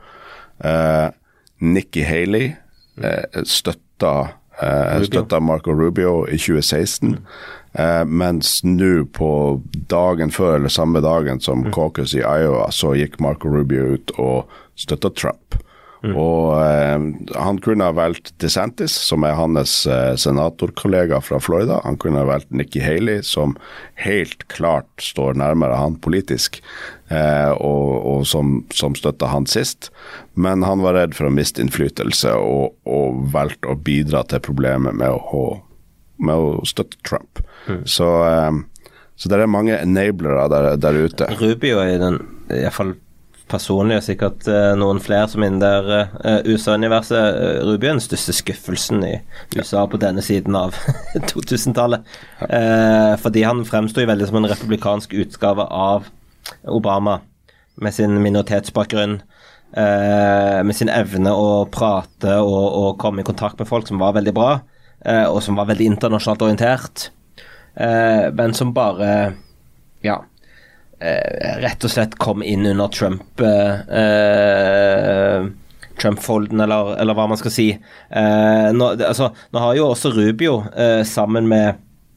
Eh, Nikki Haley eh, støtta, eh, støtta Marco Rubio i tjue seksten, eh, mens nå på dagen før, eller samme dagen som caucus i Iowa, så gikk Marco Rubio ut og støtta Trump. Mm. Og eh, han kunne ha valgt DeSantis, som er hans eh, senatorkollega fra Florida. Han kunne ha valgt Nikki Haley, som helt klart står nærmere han politisk, eh, og, og som, som støtta han sist. Men han var redd for å miste innflytelse, og, og valgte å bidra til problemet med å, med å støtte Trump. Mm. Så, eh, så det er mange enablere der, der ute. Rubio er den, i hvert fall personlig, og sikkert uh, noen flere som innen der uh, U S A-universet. Uh, Rubio er den største skuffelsen i U S A på denne siden av to-tusentallet. Uh, fordi han fremstod veldig som en republikansk utgave av Obama, med sin minoritetsbakgrunn, uh, med sin evne å prate og, og komme i kontakt med folk som var veldig bra, uh, og som var veldig internasjonalt orientert, uh, men som bare, ja, Uh, rett og slett kom inn under Trump uh, uh, Trump-folden, eller, eller hva man skal si. Uh, nå, altså, nå har jo også Rubio uh, sammen med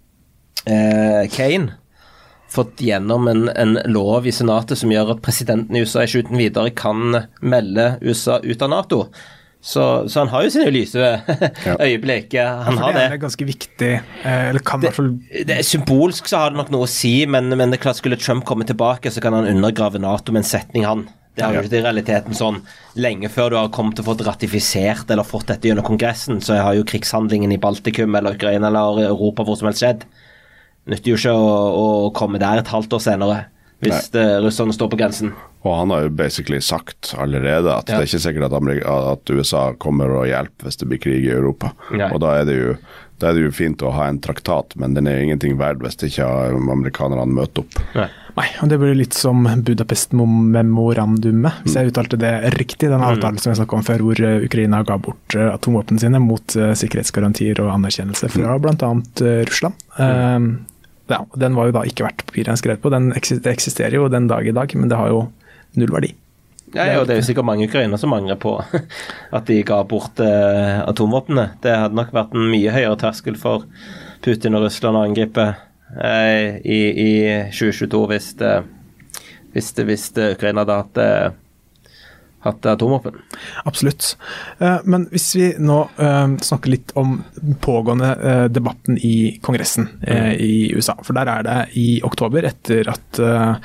uh, Kane fått gjennom en, en lov i senatet som gjør at presidenten i U S A ikke uten videre kan melde U S A ut av NATO. Så, så han har jo sine lyse øyeblikk. Han har det. Det er ganske viktig. Eller kan det, i hvert fall... det er symbolsk, så har det nok noe å si, men, men det er klart, skulle Trump komme tilbake, så kan han undergrave NATO med en setning, han. Det har jo ikke i realiteten sånn, lenge før du har kommet til å få ratifisert eller fått dette gjennom kongressen, så har jo krigshandlingen i Baltikum eller Ukraina eller Europa hvor som helst skjedd. Nytter jo ikke å, å komme der et halvt år senere, hvis russerne står på grensen. Og han har jo basically sagt allerede at ja. Det er ikke sikkert at, Amerika, at U S A kommer og hjelper hvis det blir krig i Europa. Nei. Og da er, det jo, da er det jo fint å ha en traktat, men den er ingenting verd hvis det ikke amerikanerne møter opp. Nei. Nei, og det blir litt som Budapest-memorandumet, hvis jeg uttalte det riktig, den avtalen som jeg snakket om før, hvor Ukraina ga bort atomvåpen sine mot sikkerhetsgarantier og anerkjennelse fra blant annet Russland. Mm. Ja, den var jo da ikke verdt papiret den skrev på. Den eksisterer jo den dag i dag, men det har jo null verdi. Ja, ja, og det er jo sikkert mange ukrainere som mangler på at de ga bort eh, atomvåpnene. Det hadde nok vært en mye høyere terskel for Putin og Russland å angripe eh, i, i tjue tjueto hvis, det, hvis, det, hvis det Ukraina hadde hatt, eh, hatt atomvåpen. Absolutt. Men hvis vi nå snakker litt om pågående debatten i Kongressen i U S A, for der er det i oktober, etter at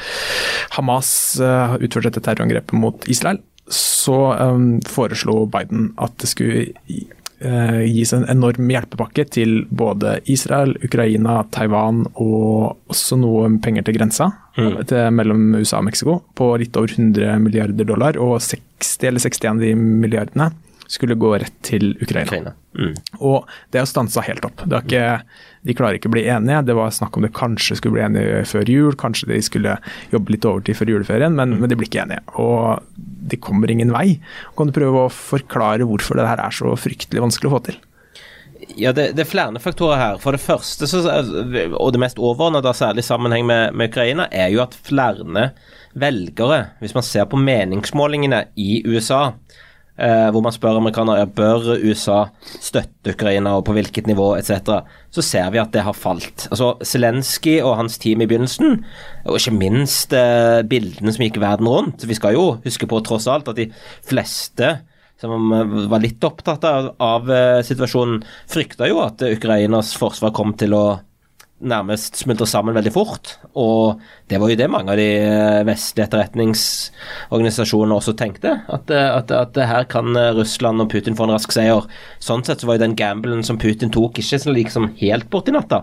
Hamas utførte dette terrorangrepet mot Israel, så foreslo Biden at det skulle gis en enorm hjelpepakke til både Israel, Ukraina, Taiwan og også noe penger til grensa mm. til mellom U S A og Mexico på litt over hundre milliarder dollar, og seksti eller sekstién av de milliardene skulle gå rett til Ukraina. Ukraina. Mm. Og det har stanset helt opp. Det er ikke, de klarer ikke å bli enige. Det var snakk om det kanskje skulle bli enige før jul, kanskje de skulle jobbe litt overtid før juleferien, men, mm. men de blir ikke enige. Og de kommer ingen vei. Kan du prøve å forklare hvorfor det her er så fryktelig vanskelig å få til? Ja, det, det er flere faktorer her. For det første, så, og det mest overordnede, særlig i sammenheng med, med Ukraina, er jo at flere velgere, hvis man ser på meningsmålingene i U S A, Eh, hvor man spør amerikanere, bør U S A støtte Ukraina og på hvilket nivå et cetera, så ser vi at det har falt. Altså Zelensky og hans team i begynnelsen, og ikke minst eh, bildene som gikk verden rundt. Vi skal jo huske på tross alt at de fleste som var litt opptatt av, av eh, situasjonen, frykta jo at Ukrainas forsvar kom til å nærmest smuldre sammen veldig fort, og det var jo det mange av de vestlige etterretningsorganisasjonene også tenkte, at, at, at her kan Russland og Putin få en rask seier. Sånn sett så var jo den gamblen som Putin tok ikke så liksom helt bort i natta.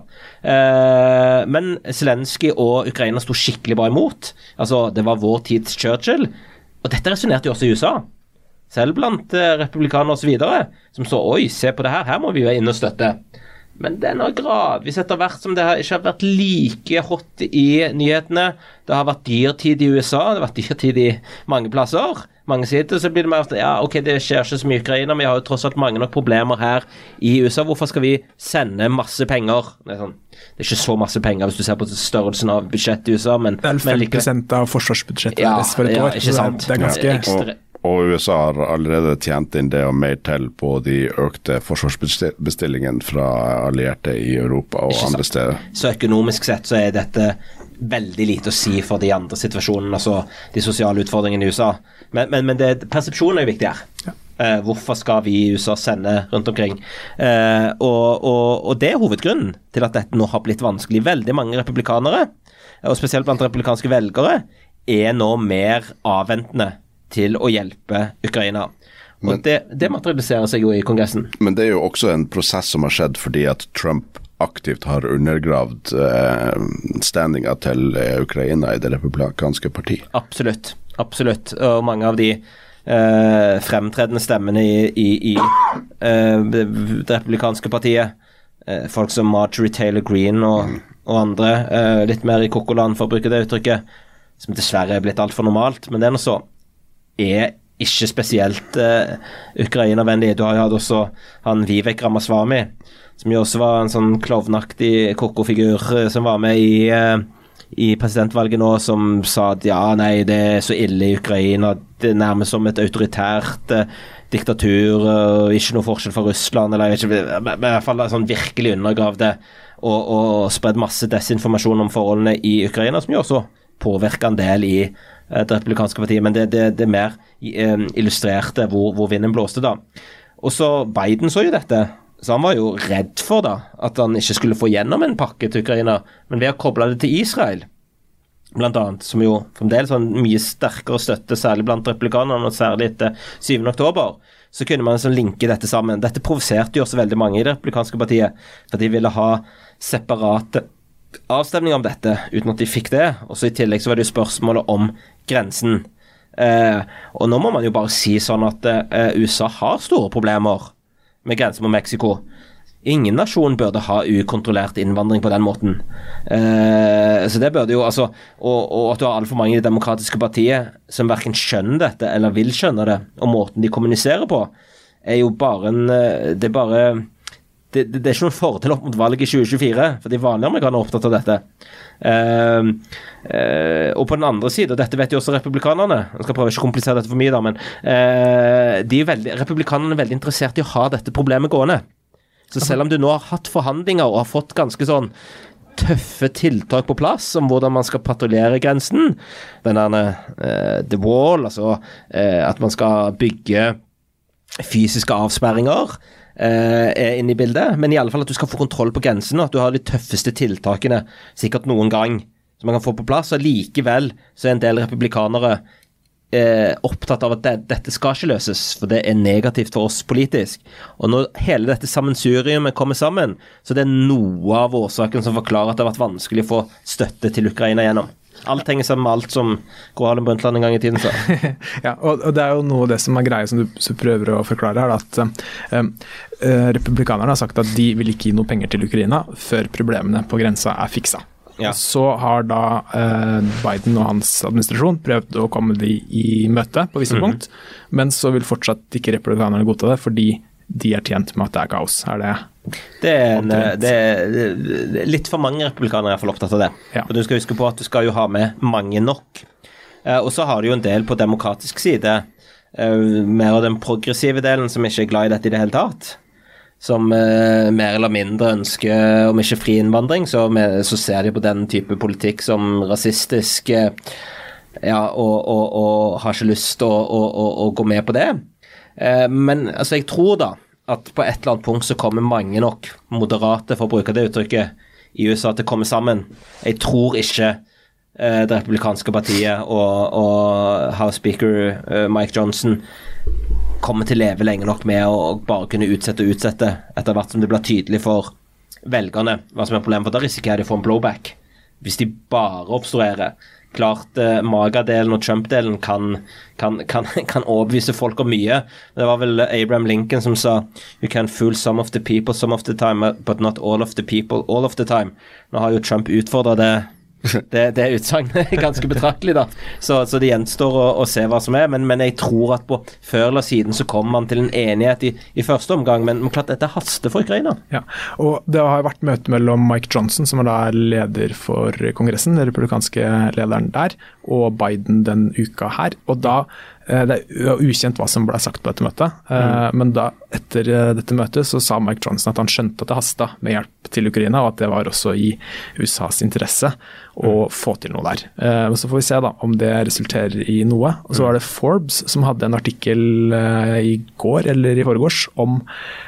Eh, men Zelensky og Ukraina sto skikkelig bra imot. Altså, det var vår tids Churchill, og dette resonerte jo også i U S A. Selv blant republikanere og så videre, som så, oi, se på det her, her må vi jo inn og støtte. Men den har gradvis etter hvert som det har ikke har vært like hot i nyhetene. Det har vært dyrtid i U S A, det har vært dyrtid i mange plasser. Mange sitter, så blir det mer at ja, ok, det skjer ikke så mye i Ukraina, men vi har jo tross alt mange nok problemer her i U S A. Hvorfor skal vi sende masse penger? Det er, sånn, det er ikke så masse penger hvis du ser på størrelsen av budsjettet i U S A, men... Det er fem prosent av forsvarsbudsjettet ja, deres for et ja, år. Ikke sant? Det er, det er ganske... Ja, og, og U S A har allerede tjent inn det og mer til på de økte forsvarsbestillingene fra allierte i Europa og andre steder. Så økonomisk sett så er dette veldig lite å si for de andre situasjonene, altså de sosiale utfordringene i U S A. Men, men, men det, persepsjonen er jo viktig her. Ja. Uh, hvorfor skal vi i U S A sende rundt omkring? Uh, og, og, og det er hovedgrunnen til at dette nå har blitt vanskelig. Veldig mange republikanere, og spesielt blant republikanske velgere, er nå mer avventende til å hjelpe Ukraina. Og men, det, det materialiserer seg jo i Kongressen. Men det er jo også en prosess som har skjedd fordi at Trump aktivt har undergravd eh, standinga til Ukraina i det republikanske parti. Absolutt, absolutt. Og mange av de eh, fremtredende stemmene i, i, i eh, det republikanske partiet, eh, folk som Marjorie Taylor Greene og, og andre, eh, litt mer i kokkoland for å bruke det uttrykket, som dessverre er blitt alt for normalt, men det er noe så er ikke spesielt uh, Ukraina-vennlig. Du har jo hatt også han Vivek Ramaswamy, som jo også var en sånn klovnaktig kokkofigur uh, som var med i, uh, i presidentvalget nå, som sa at ja, nei, det er så ille i Ukraina, det er nærmest som et autoritært uh, diktatur, uh, ikke noe forskjell fra Russland, eller jeg vet ikke, men i hvert fall sånn virkelig undergravde og, og spredd masse desinformasjon om forholdene i Ukraina, som jo også påvirker en del i det republikanske partiet, men det, det, det er mer eh, illustrerte hvor, hvor vinden blåste da. Og så Biden så jo dette, så han var jo redd for da, at han ikke skulle få gjennom en pakke til Ukraina, men ved å koble det til Israel, blant annet, som jo fremdeles har en mye sterkere støtte, særlig blant republikanerne, og særlig etter syvende oktober, så kunne man sånn linke dette sammen. Dette provoserte jo også veldig mange i det republikanske partiet, for de ville ha separate avstemning om dette, uten at de fikk det. Og så i tillegg så var det jo spørsmålet om grensen. Eh, og nå må man jo bare si sånn at eh, U S A har store problemer med grensen mot Mexico. Ingen nasjon burde ha ukontrollert innvandring på den måten. Eh, så det burde jo, altså, og, og at du har alt for mange i det demokratiske partiet som hverken skjønner dette eller vil skjønne det, og måten de kommuniserer på, er jo bare en, det er bare Det, det, det er ikke noen fordel opp mot valget i tjue tjuefire, for de vanlige amerikanere er opptatt av dette. Uh, uh, og på den andre siden, og dette vet jo også republikanerne, jeg skal prøve ikke å komplisere dette for mye da, men uh, de er veldig, republikanerne er veldig interessert i å ha dette problemet gående. Så selv om du nå har hatt forhandlinger og har fått ganske sånn tøffe tiltak på plass om hvordan man skal patruljere grensen. Den der uh, The Wall, altså uh, at man skal bygge fysiske avsperringer, uh, er inne i bildet, men i alle fall at du skal få kontroll på grensen, og at du har de tøffeste tiltakene sikkert noen gang som man kan få på plass, og likevel så er en del republikanere Eh, opptatt av at det, dette skal ikke løses, for det er negativt for oss politisk. Og når hele dette sammensuriumet kommer sammen, så det er noe av årsaken som forklarer at det har vært vanskelig å få støtte til Ukraina gjennom. Alt henger sammen med alt som Gro Harlem Brundtland en gang i tiden sa. Ja, og, og det er jo noe av det som er greie som du, som prøver å forklare her, at um, uh, republikanerne har sagt at de vil ikke gi noe penger til Ukraina før problemene på grensa er fiksa. Ja. Og så har da eh, Biden og hans administrasjon prøvd å komme de i møte på visse mm-hmm. punkt, men så vil fortsatt ikke republikanerne godta det, fordi de er tjent med at det er kaos. Er det det er, en, det er litt for mange republikanere er i hvert fall opptatt av det. Ja. For du skal huske på at du skal jo ha med mange nok. Eh, og så har du jo en del på demokratisk side, eh, mer av den progressive delen som ikke er glad i dette i det hele tatt, som eh, mer eller mindre ønsker om ikke fri innvandring, så, med, så ser de på den type politikk som rasistisk, eh, ja, og, og, og har ikke lyst til å, å, å, å gå med på det. Eh, men altså, jeg tror da at på et eller annet punkt så kommer mange nok moderate, for å bruke det uttrykket, i U S A til å komme sammen. Jeg tror ikke eh, det republikanske partiet og, og House Speaker eh, Mike Johnson kommer til å leve lenge nok med å bare kunne utsette og utsette etter hvert som det blir tydelig for velgerne hva som er problemet, for da risikerer de å få en blowback hvis de bare obstruerer. Klart eh, MAGA-delen og Trump-delen kan, kan, kan, kan overbevise folk om mye. Det var vel Abraham Lincoln som sa "You can fool some of the people some of the time, but not all of the people all of the time." Nå har jo Trump utfordret det Det, det er utsagnet ganske betraktelig da, så, så det gjenstår å, å se hva som er, men, men jeg tror at på før eller siden så kommer man til en enighet i, i første omgang, men, men klart dette haster for Ukraina. Ja, og det har vært møte mellom Mike Johnson, som er da leder for kongressen, den republikanske lederen der, og Biden den uka her, og da det er ukjent hva som ble sagt på dette møtet, mm. men da etter dette møtet så sa Mike Johnson at han skjønte at det hastet med hjelp til Ukraina, og at det var også i U S A's interesse å mm. få til noe der. Og så får vi se da om det resulterer i noe. Og så var det Forbes som hadde en artikkel i går eller i forgårs om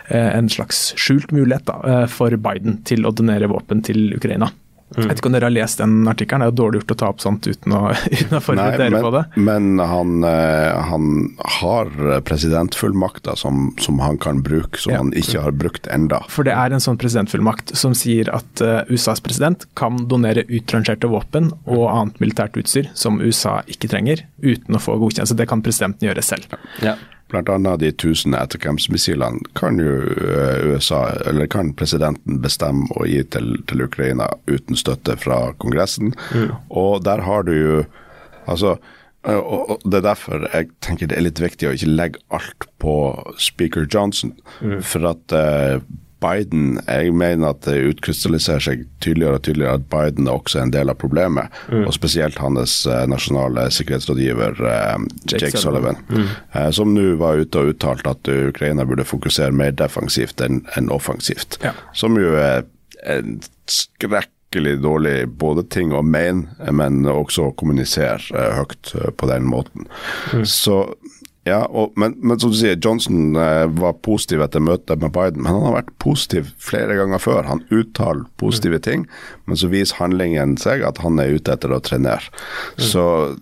en slags skjult mulighet da, for Biden til å donere våpen til Ukraina. Mm. Jeg vet ikke om dere har lest den artikkelen, det er jo dårlig gjort å ta opp sånt uten å, uten å forberede dere på det. Men han, han har presidentfullmakter som, som han kan bruke, som ja. han ikke har brukt enda. For det er en sånn presidentfullmakt som sier at uh, U S A's president kan donere utrangerte våpen og annet militært utstyr som U S A ikke trenger, uten å få godkjent. Så det kan presidenten gjøre selv. Ja. Blant annet de tusen etterkampsmissilene kan jo U S A, eller kan presidenten bestemme å gi til, til Ukraina uten støtte fra kongressen. Mm. Og der har du jo, altså, og det er derfor jeg tenker det er litt viktig å ikke legge alt på Speaker Johnson, mm. for at uh, Biden, jeg mener at det utkrystalliserer seg tydeligere og tydeligere at Biden er også en del av problemet, mm. og spesielt hans uh, nasjonale sikkerhetsrådgiver uh, Jake, Jake Sullivan, mm. uh, som nå var ute og uttalt at Ukraina burde fokusere mer defensivt enn, enn offensivt, ja. Som jo er en skrekkelig dårlig både ting å mene, men også å kommunisere uh, høyt uh, på den måten. Mm. Så ja, og, men, men som du sier, Johnson eh, var positiv etter møtet med Biden, men han har vært positiv flere ganger før. Han uttaler positive mm. ting, men så viser handlingen seg at han er ute etter å trenere. Mm. Så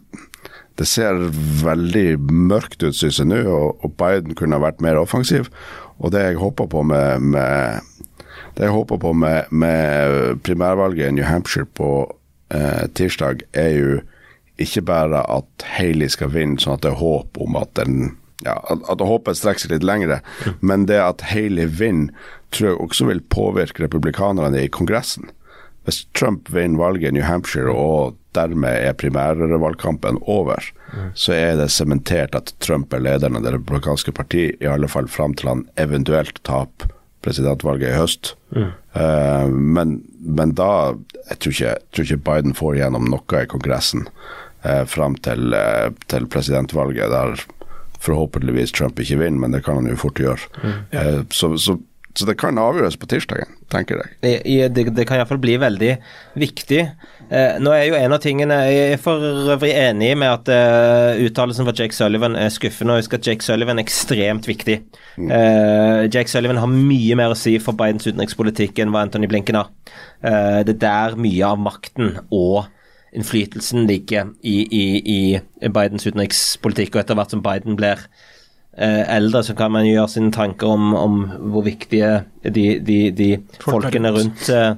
det ser veldig mørkt ut, synes jeg nå, og, og Biden kunne ha vært mer offensiv. Og det jeg håper på med, med, det jeg håper på med, med primærvalget i New Hampshire på eh, tirsdag er jo ikke bare at Haley skal vinne, sånn at det er håp om at den, ja, at, at håpet strekker seg litt lengre, mm. men det at Haley vinner, tror jeg også vil påvirke republikanerne i kongressen. Hvis Trump vinner valget i New Hampshire, og dermed er primærvalgkampen over, mm. så er det sementert at Trump er lederen av det republikanske parti, i alle fall frem til han eventuelt taper presidentvalget i høst. Mm. Uh, men, men da, jeg tror ikke, jeg tror ikke Biden får gjennom noe i kongressen, Eh, frem til, eh, til presidentvalget, der forhåpentligvis Trump ikke vinner, men det kan han jo fort gjøre. Mm, ja. eh, så, så Så det kan avgjøres på tirsdagen, tenker jeg. Det, det, det kan i hvert fall bli veldig viktig. Eh, nå er jo en av tingene, jeg er for øvrig enig med at uh, uttalelsen fra Jake Sullivan er skuffende, og husk at Jake Sullivan er ekstremt viktig. Mm. Uh, Jake Sullivan har mye mer å si for Bidens utenrikspolitikk enn hva Anthony Blinken har. Uh, det er der mye av makten og innflytelsen ligger i, i, i Bidens utenrikspolitikk, og etter hvert som Biden blir eldre, så kan man gjøre sine tanker om, om hvor viktige de, de, de folkene rundt, uh,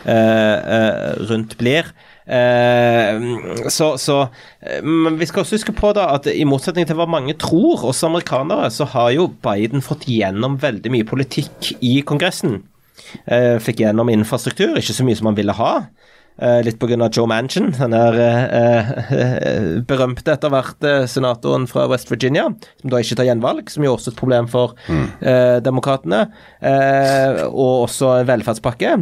uh, rundt blir. Uh, så, så men vi skal også huske på da at i motsetning til hva mange tror, også amerikanere, så har jo Biden fått gjennom veldig mye politikk i Kongressen. Uh, fikk gjennom infrastruktur, ikke så mye som man ville ha. Uh, litt på grunn av Joe Manchin, den der uh, uh, berømte etter hvert uh, senatoren fra West Virginia, som da ikke tar gjenvalg, som jo også er et problem for mm. uh, demokratene, uh, og også en velferdspakke.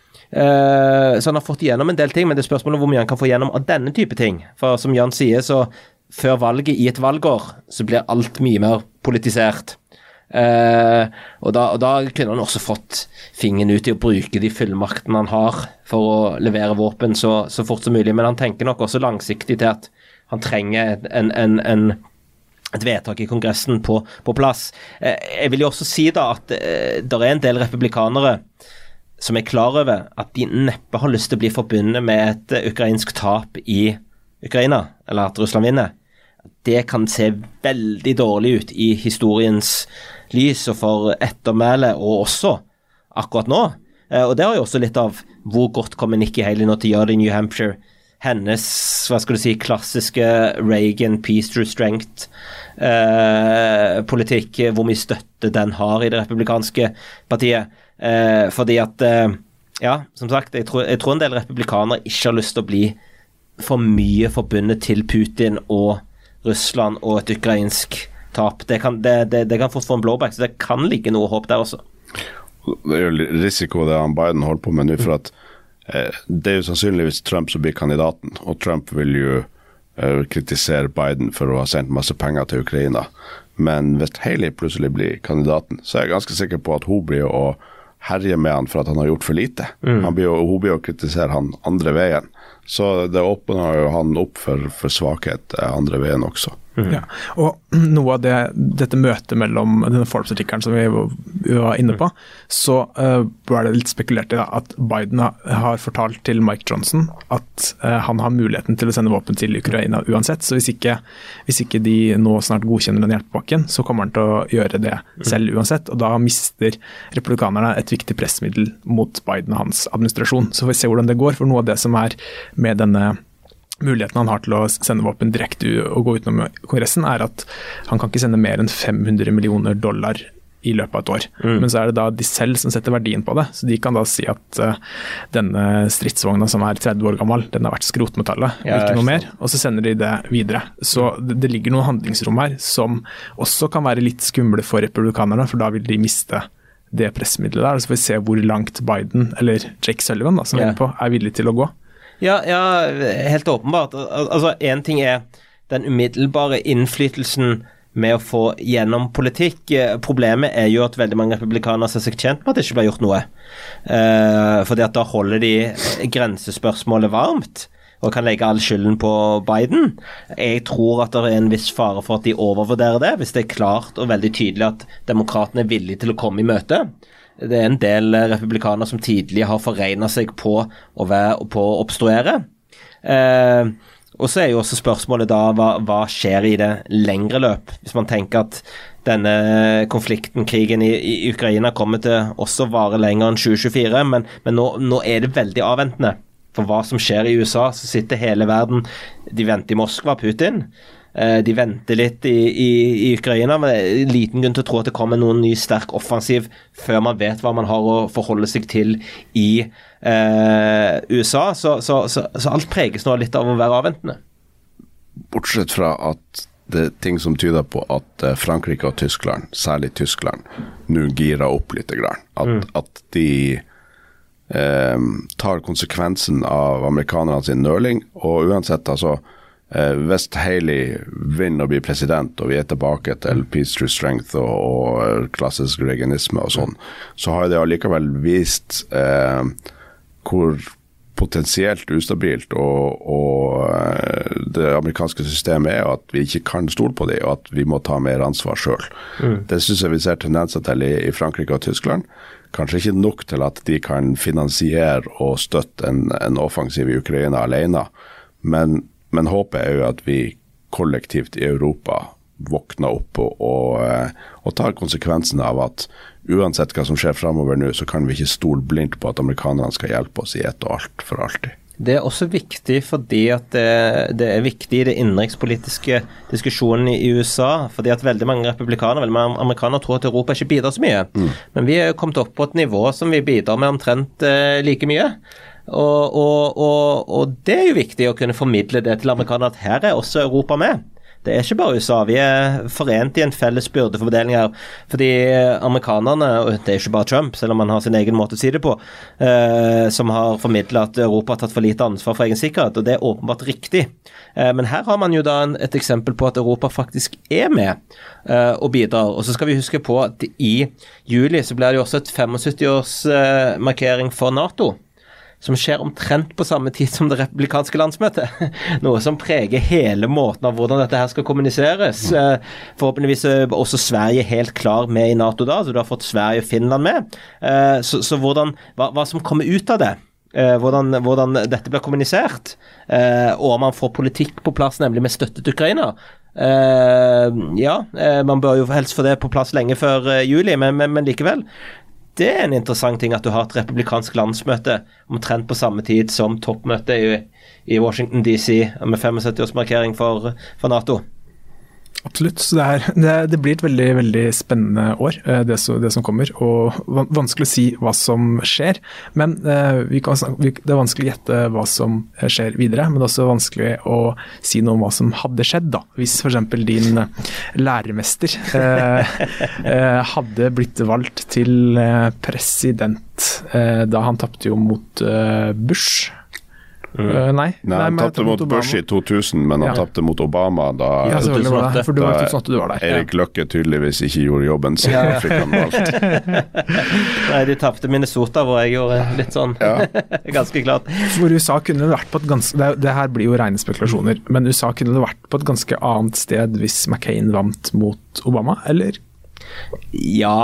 Uh, så han har fått gjennom en del ting, men det er spørsmålet hvor mye han kan få gjennom av denne type ting. For som Jan sier, så før valget i et valgår, så blir alt mye mer politisert. Uh, og, da, og da kunne han også fått fingeren ut i å bruke de fullmaktene han har for å levere våpen så, så fort som mulig, men han tenker nok også langsiktig til at han trenger en, en, en, et vedtak i Kongressen på, på plass. Uh, jeg vil jo også si da at uh, det er en del republikanere som er klar over at de neppe har lyst til å bli forbundet med et uh, ukrainsk tap i Ukraina, eller at Russland vinner. Det kan se veldig dårlig ut i historiens lys og for ettermæle, og også akkurat nå. Eh, og det har jo også litt av hvor godt kommer Nikki Haley nå til å gjøre det i New Hampshire. Hennes, hva skal du si, klassiske Reagan, peace through strength eh, politikk, hvor mye støtte den har i det republikanske partiet. Eh, fordi at, eh, ja, som sagt, jeg tror, jeg tror en del republikanere ikke har lyst til å bli for mye forbundet til Putin og Russland og et ukrainsk tap. Det kan, det, det, det kan fort få en blowback, så det kan ligge noe håp der også. Det er jo risiko det han Biden holder på med nå, for at eh, det er jo sannsynligvis Trump som blir kandidaten, og Trump vil jo eh, kritisere Biden for å ha sendt masse penger til Ukraina. Men hvis Haley plutselig blir kandidaten, så er jeg ganske sikker på at hun blir å herje med han for at han har gjort for lite. Mm. Han blir, hun blir å kritisere han andre veien. Så det åpner jo han opp for, for svakhet andre veien også. Mm. Ja, og noe av det, dette møtet mellom denne Forbes-artikkelen som vi var inne på, så uh, var det litt spekulert i da, at Biden ha, har fortalt til Mike Johnson at uh, han har muligheten til å sende våpen til Ukraina uansett, så hvis ikke, hvis ikke de nå snart godkjenner den hjelpepakken, så kommer han til å gjøre det selv uansett, og da mister republikanerne et viktig pressmiddel mot Biden og hans administrasjon. Så får vi se hvordan det går, for noe av det som er med denne muligheten han har til å sende våpen direkte og gå utenom Kongressen, er at han kan ikke sende mer enn fem hundre millioner dollar i løpet av et år. Mm. Men så er det da de selv som setter verdien på det, så de kan da si at uh, denne stridsvogna som er tretti år gammel, den har vært skrotmetallet, ja, ikke noe mer, og så sender de det videre. Så det, det ligger noen handlingsrom her som også kan være litt skumle for republikanerne, for da vil de miste det pressmiddelet der, så får vi se hvor langt Biden, eller Jake Sullivan da, som yeah. er på, er villig til å gå. Ja, ja, helt åpenbart. Altså, en ting er den umiddelbare innflytelsen med å få gjennom politikk. Problemet er jo at veldig mange republikanere ser seg tjent med at det ikke blir gjort noe. Eh, fordi at da holder de grensespørsmålet varmt, og kan legge all skylden på Biden. Jeg tror at det er en viss fare for at de overvurderer det, hvis det er klart og veldig tydelig at demokratene er villige til å komme i møte. Det er en del republikanere som tidligere har forregnet seg på å, være, på å obstruere. Eh, og så er jo også spørsmålet da, hva, hva skjer i det lengre løp? Hvis man tenker at denne konflikten, krigen i, i Ukraina kommer til også vare lenger enn tjue tjuefire, men, men nå, nå er det veldig avventende. For hva som skjer i U S A, så sitter hele verden, de venter i Moskva, Putin. De venter litt i, i, i Ukraina, men det er en liten grunn til å tro at det kommer noen ny sterk offensiv før man vet hva man har å forholde seg til i eh, U S A, så, så, så, så alt preges nå litt av å være avventende. Bortsett fra at det er ting som tyder på at Frankrike og Tyskland, særlig Tyskland, nå girer opp litt grann. At, mm. at de eh, tar konsekvensen av amerikanerne sin nøling, og uansett altså eh, hvis Haley vinner og blir president, og vi er tilbake til peace through strength og, og klassisk reaganisme og sånn, så har det allikevel vist eh, hvor potensielt ustabilt og, og det amerikanske systemet er, og at vi ikke kan stole på det, og at vi må ta mer ansvar selv. Mm. Det synes jeg vi ser tendenser til i, i Frankrike og Tyskland. Kanskje ikke nok til at de kan finansiere og støtte en, en offensiv i Ukraina alene, men, men håpet er jo at vi kollektivt i Europa våkner opp og, og, og tar konsekvensen av at uansett hva som skjer fremover nå, så kan vi ikke stole blindt på at amerikanerne skal hjelpe oss i ett og alt for alltid. Det er også viktig fordi at det, det er viktig i det innenrikspolitiske diskusjonen i U S A, fordi at veldig mange republikanere, veldig mange amerikanere tror at Europa ikke bidrar så mye. Mm. Men vi er kommet opp på et nivå som vi bidrar med omtrent uh, like mye. Og, og, og, og det er jo viktig å kunne formidle det til amerikanerne at her er også Europa med. Det er ikke bare U S A, vi er forent i en felles byrdefordeling her, fordi amerikanerne, og det er ikke bare Trump, selv om han har sin egen måte å si det på, eh, som har formidlet at Europa har tatt for lite ansvar for egen sikkerhet, og det er åpenbart riktig. Eh, men her har man jo da en, et eksempel på at Europa faktisk er med eh, og bidrar, og så skal vi huske på at i juli så blir det jo også et syttifem-års eh, markering for NATO, som skjer omtrent på samme tid som det republikanske landsmøtet. Noe som preger hele måten av hvordan dette her skal kommuniseres. Forhåpentligvis er også Sverige helt klar med i NATO da, så du har fått Sverige og Finland med. Så, så hvordan, hva, hva som kommer ut av det, hvordan, hvordan dette blir kommunisert, og om man får politikk på plass, nemlig med støtte til Ukraina. Ja, man bør jo helst få det på plass lenge før juli, men, men, men likevel. Det er en interessant ting at du har et republikansk landsmøte omtrent på samme tid som toppmøte i, i Washington D C med syttifem-årsmarkering for, for NATO. Absolutt, så det, er, det, det blir et veldig, veldig spennende år, det, så, det som kommer, og vanskelig å si hva som skjer, men eh, vi kan, vi, det er vanskelig å gjette hva som skjer videre, men det er også vanskelig å si noe om hva som hadde skjedd da, hvis for eksempel din læremester eh, eh, hadde blitt valgt til president, eh, da han tappte jo mot eh, Bush. Mm. Uh, nei, nei, han tappte mot, mot Bush i to tusen, men han ja. tappte mot Obama da, ja, det, for du var da du var der. Erik ja. Løkke tydeligvis ikke gjorde jobben sin. Ja. Nei, de tappte Minnesota, hvor jeg gjorde litt sånn ja. ganske klart. For U S A kunne det vært på et ganske, det, det her blir jo rene spekulasjoner, men U S A kunne det vært på et ganske annet sted hvis McCain vant mot Obama, eller? Ja,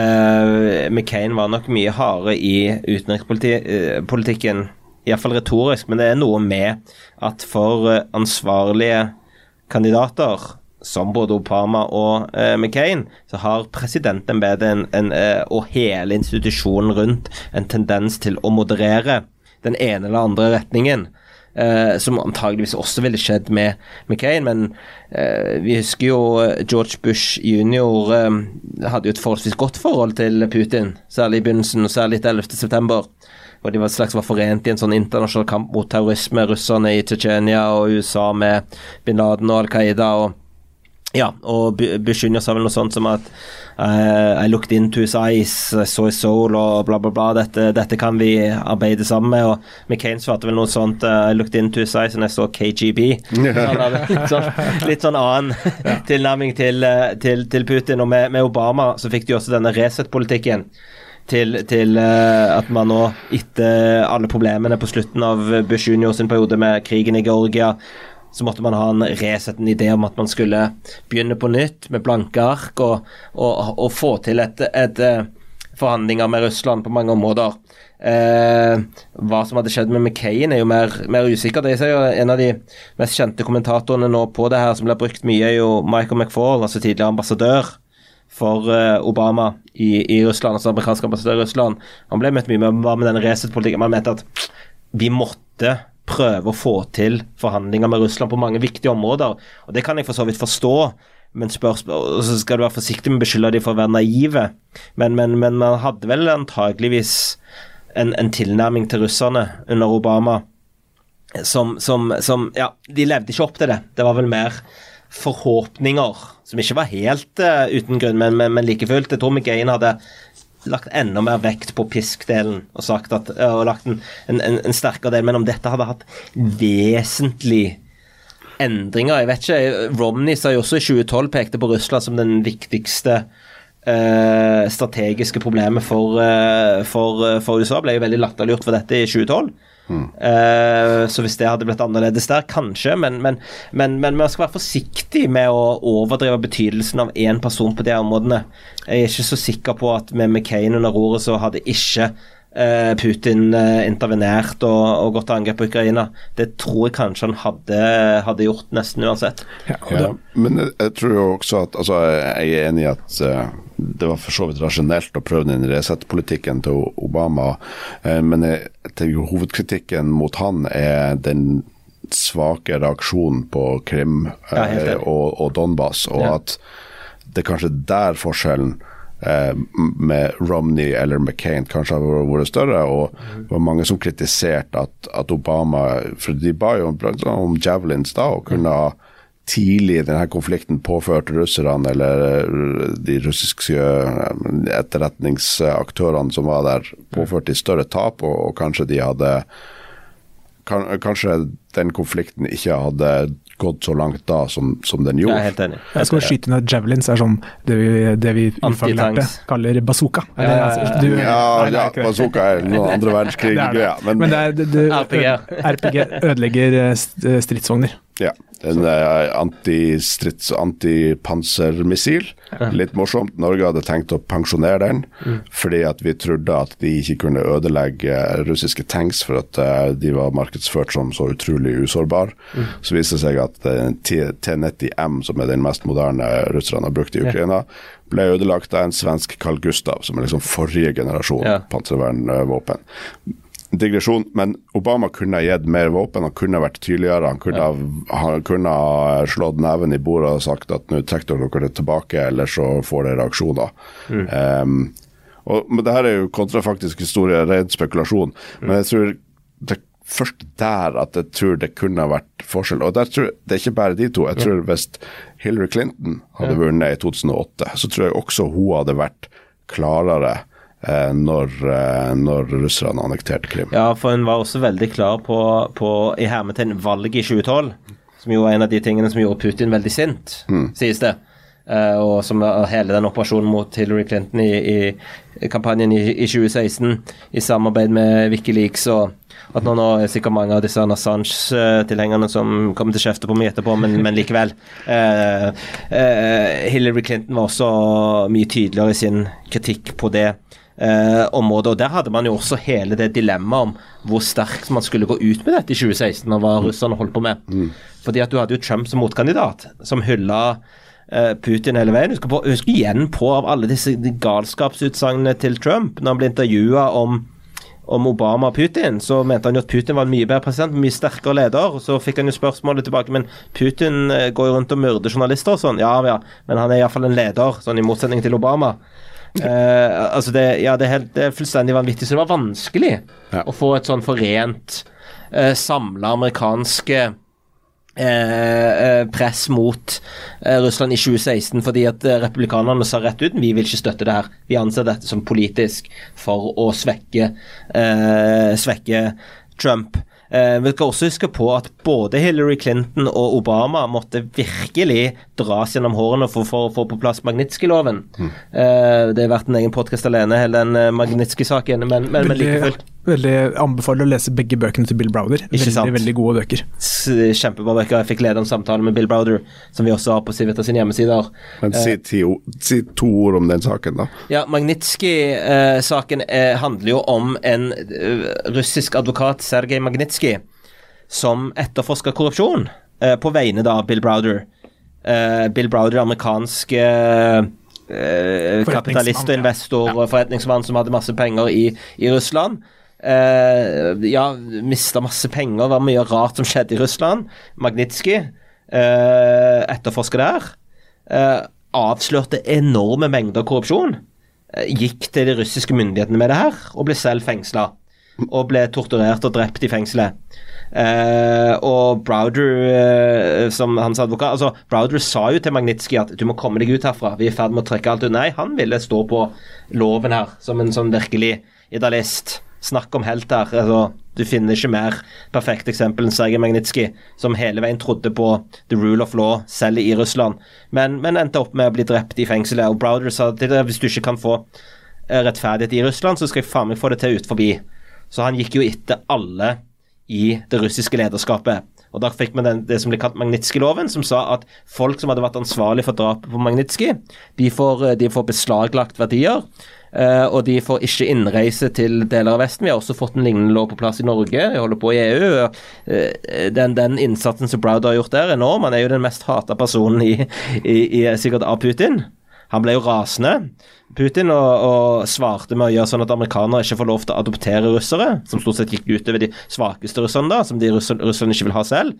uh, McCain var nok mye hardere i utenrikspolitikken, i hvert fall retorisk, men det er noe med at for ansvarlige kandidater, som både Obama og eh, McCain, så har presidentembetet en, en, eh, og hele institusjonen rundt en tendens til å moderere den ene eller andre retningen, eh, som antageligvis også ville skjedd med McCain, men eh, vi husker jo George Bush junior eh, hadde jo et forholdsvis godt forhold til Putin, særlig i begynnelsen, og særlig etter ellevte september, og de var slags var forent i en sånn internasjonal kamp mot terrorisme, russerne i Tsjetsjenia og U S A med Bin Laden og Al-Qaida, og ja, og Bush junior sa vel noe sånt som at uh, I looked into his eyes, I saw his soul, og bla bla bla, dette, dette kan vi arbeide sammen med, og McCain svarte vel noe sånt, uh, I looked into his eyes and I saw K G B. litt, sånn, litt sånn annen tilnærming til, til, til Putin, og med, med Obama så fikk de også denne reset-politikken, til, til uh, at man nå etter alle problemene på slutten av Bush junior sin periode med krigen i Georgia, så måtte man ha en reset, en idé om at man skulle begynne på nytt med blanke ark og, og, og få til et, et, et forhandlinger med Russland på mange områder. Uh, hva som hadde skjedd med McCain er jo mer, mer usikker. Det er jo en av de mest kjente kommentatorene nå på det her som blir brukt mye, er jo Michael McFaul, altså tidligere ambassadør for uh, Obama i, i Russland, altså amerikansk ambassadør i Russland. Han ble møtt mye med, med denne reset-politikken. Man mente at vi måtte prøve å få til forhandlinger med Russland på mange viktige områder, og det kan jeg for så vidt forstå, men spørsmål, så skal du være forsiktig med å beskylde de for å være naive, men, men, men man hadde vel antageligvis en, en tilnærming til russerne under Obama, som, som, som, ja, de levde ikke opp til det. Det var vel mer forhåpninger, som ikke var helt uh, uten grunn, men, men, men like fullt. Jeg tror McCain hadde lagt enda mer vekt på piskdelen, og sagt at, uh, og lagt en, en, en sterkere del, men om dette hadde hatt vesentlig endringer. Jeg vet ikke, Romney sa jo også i tjue tolv pekte på Russland som den viktigste uh, strategiske problemet for, uh, for, uh, for U S A. Ble jo veldig latterliggjort for dette i tjue tolv. Mm. Uh, så hvis det hadde blitt annerledes der, kanskje, men, men, men, men man skal være forsiktig med å overdrive betydelsen av en person på de områdene. Jeg er ikke så sikker på at med McCain under roret så hadde ikke uh, Putin uh, intervenert og, og gått til angrep på Ukraina. Det tror jeg kanskje han hadde, hadde gjort nesten uansett. Ja, ja, men jeg, jeg tror jo også at altså, jeg er enig i at uh, det var for så vidt rasjonelt å prøve den resettpolitikken til Obama, uh, men jeg, til hovedkritikken mot han er den svake reaksjonen på Krim uh, ja, og, og Donbass, og ja. At det er kanskje der forskjellen uh, med Romney eller McCain kanskje har vært større, og det var mange som kritiserte at, at Obama, for de ba jo om javelins da, og kunne ha tidlig i denne konflikten påført russerne eller de russiske etterretningsaktørene som var der, påført de større tap, og, og kanskje de hadde kan, kanskje den konflikten ikke hadde gått så langt da som, som den gjorde. Jeg er helt enig. Jeg skal skyte inn at javelins er som det vi, det vi ufaglærte kaller bazooka. Ja, ja, ja. Du, ja, ja bazooka er noen andre verdenskrig-greier. Men, men det er, det, det, R P G. R P G ødelegger stridsvogner. Ja, en uh, antistrids, antipansermissil. Ja. Litt morsomt, Norge hadde tenkt å pensjonere den, mm. fordi at vi trodde at de ikke kunne ødelegge russiske tanks, for at uh, de var markedsført som så utrolig usårbar. Mm. Så viste det seg at uh, T nitti M, som er den mest moderne russerne har brukt i Ukraina, ja. ble ødelagt av en svensk Carl Gustav, som er liksom forrige generasjon ja. panservernvåpen. Digresjon, men Obama kunne ha gitt mer våpen, han kunne ha vært tydeligere, han kunne, ja. ha, han kunne ha slått neven i bordet og sagt at nå trekker dere det tilbake, eller så får det reaksjoner. Mm. Um, og, men det her er jo kontrafaktisk historie, ren spekulasjon, mm. men jeg tror det er først der at jeg tror det kunne ha vært forskjell, og der tror jeg, det er ikke bare de to, jeg tror hvis Hillary Clinton hadde ja. vunnet i to tusen og åtte, så tror jeg også hun hadde vært klarere Når, når russerne annekterte Krim. Ja, for hun var også veldig klar på, på i hermetegn valget i tjue tolv, som jo var en av de tingene som gjorde Putin veldig sint, mm. sies det. Uh, og som hele den operasjonen mot Hillary Clinton i, i kampanjen i, i tjue seksten, i samarbeid med Wikileaks, og at nå, nå er sikkert mange av disse Assange-tilhengerne som kommer til kjefte på meg etterpå, men, men likevel. Uh, uh, Hillary Clinton var også mye tydeligere i sin kritikk på det Uh, området, og der hadde man jo også hele det dilemmaet om hvor sterkt man skulle gå ut med dette i tjue seksten, og hva russerne holdt på med. Mm. Fordi at du hadde jo Trump som motkandidat, som hylla uh, Putin hele veien. Husk, på, husk igjen på av alle disse galskapsutsagnene til Trump, når han ble intervjuet om, om Obama og Putin, så mente han jo at Putin var en mye bedre president, mye sterkere leder, og så fikk han jo spørsmålet tilbake, men Putin uh, går jo rundt og myrder journalister og sånn, ja, ja, men han er i hvert fall en leder, sånn i motsetning til Obama. Uh, altså det, ja, det, er helt, det er fullstendig vanvittig, så det var vanskelig ja. å få et sånn forent uh, samlet amerikanske uh, uh, press mot uh, Russland i tjue seksten, fordi at uh, republikanerne sa rett ut, vi vil ikke støtte det her, vi anser dette som politisk for å svekke uh, svekke Trump. Uh, vi skal også huske på at både Hillary Clinton og Obama måtte virkelig dras gjennom hårene for, for, for å få på plass Magnitsky-loven. Mm. Uh, det har vært en egen podcast alene, hele den uh, Magnitsky-saken, men, men, men like fullt. Veldig anbefaler å lese begge bøkene til Bill Browder. Veldig, veldig gode bøker. Kjempebra bøker. Jeg fikk lede en samtale med Bill Browder, som vi også har på Civita sin hjemmesider. Men si, ti, si to ord om den saken da. Ja, Magnitsky-saken uh, handler jo om en uh, russisk advokat, Sergej Magnitsky, som etterforsker korrupsjon uh, på vegne av Bill Browder. Uh, Bill Browder, amerikansk uh, uh, kapitalist og investor og ja. forretningsmann som hadde masse penger i, i Russland. Uh, ja, mistet masse penger, var mye rart som skjedde i Russland. Magnitsky uh, etterforsker det her. Uh, avslørte enorme mengder korrupsjon. Uh, gikk til de russiske myndighetene med det her, og ble selv fengslet. Og ble torturert og drept i fengselet. Uh, og Browder, uh, som hans advokat, altså Browder sa jo til Magnitsky at du må komme deg ut herfra, vi er i ferd med å trekke alt ut. Nei, han ville stå på loven her, som en sånn virkelig idealist. snakk om helter. Altså, du finner ikke mer perfekt eksempel enn Sergej Magnitsky, som hele veien trodde på the rule of law, selv i Russland, men, men endte opp med å bli drept i fengselet. Og Browder sa til det, hvis du ikke kan få rettferdighet i Russland, så skal jeg faen meg få det til ut forbi. Så han gikk jo etter alle i det russiske lederskapet. Og da fikk man den, det som ble kalt Magnitsky-loven, som sa at folk som hadde vært ansvarlig for drapet på Magnitsky, de får, de får beslaglagt verdier, uh, og de får ikke innreise til deler av Vesten. Vi har også fått en lignende lov på plass i Norge, vi holder på i E U. Uh, den, den innsatsen som Browder har gjort der er enorm. Han er jo den mest hatet personen i, i, i sikkert av Putin. Han ble jo rasende, Putin, og, og svarte med å gjøre sånn at amerikanere ikke får lov til å adoptere russere, som stort sett gikk ut over de svakeste russerne da, som de russerne ikke vil ha selv.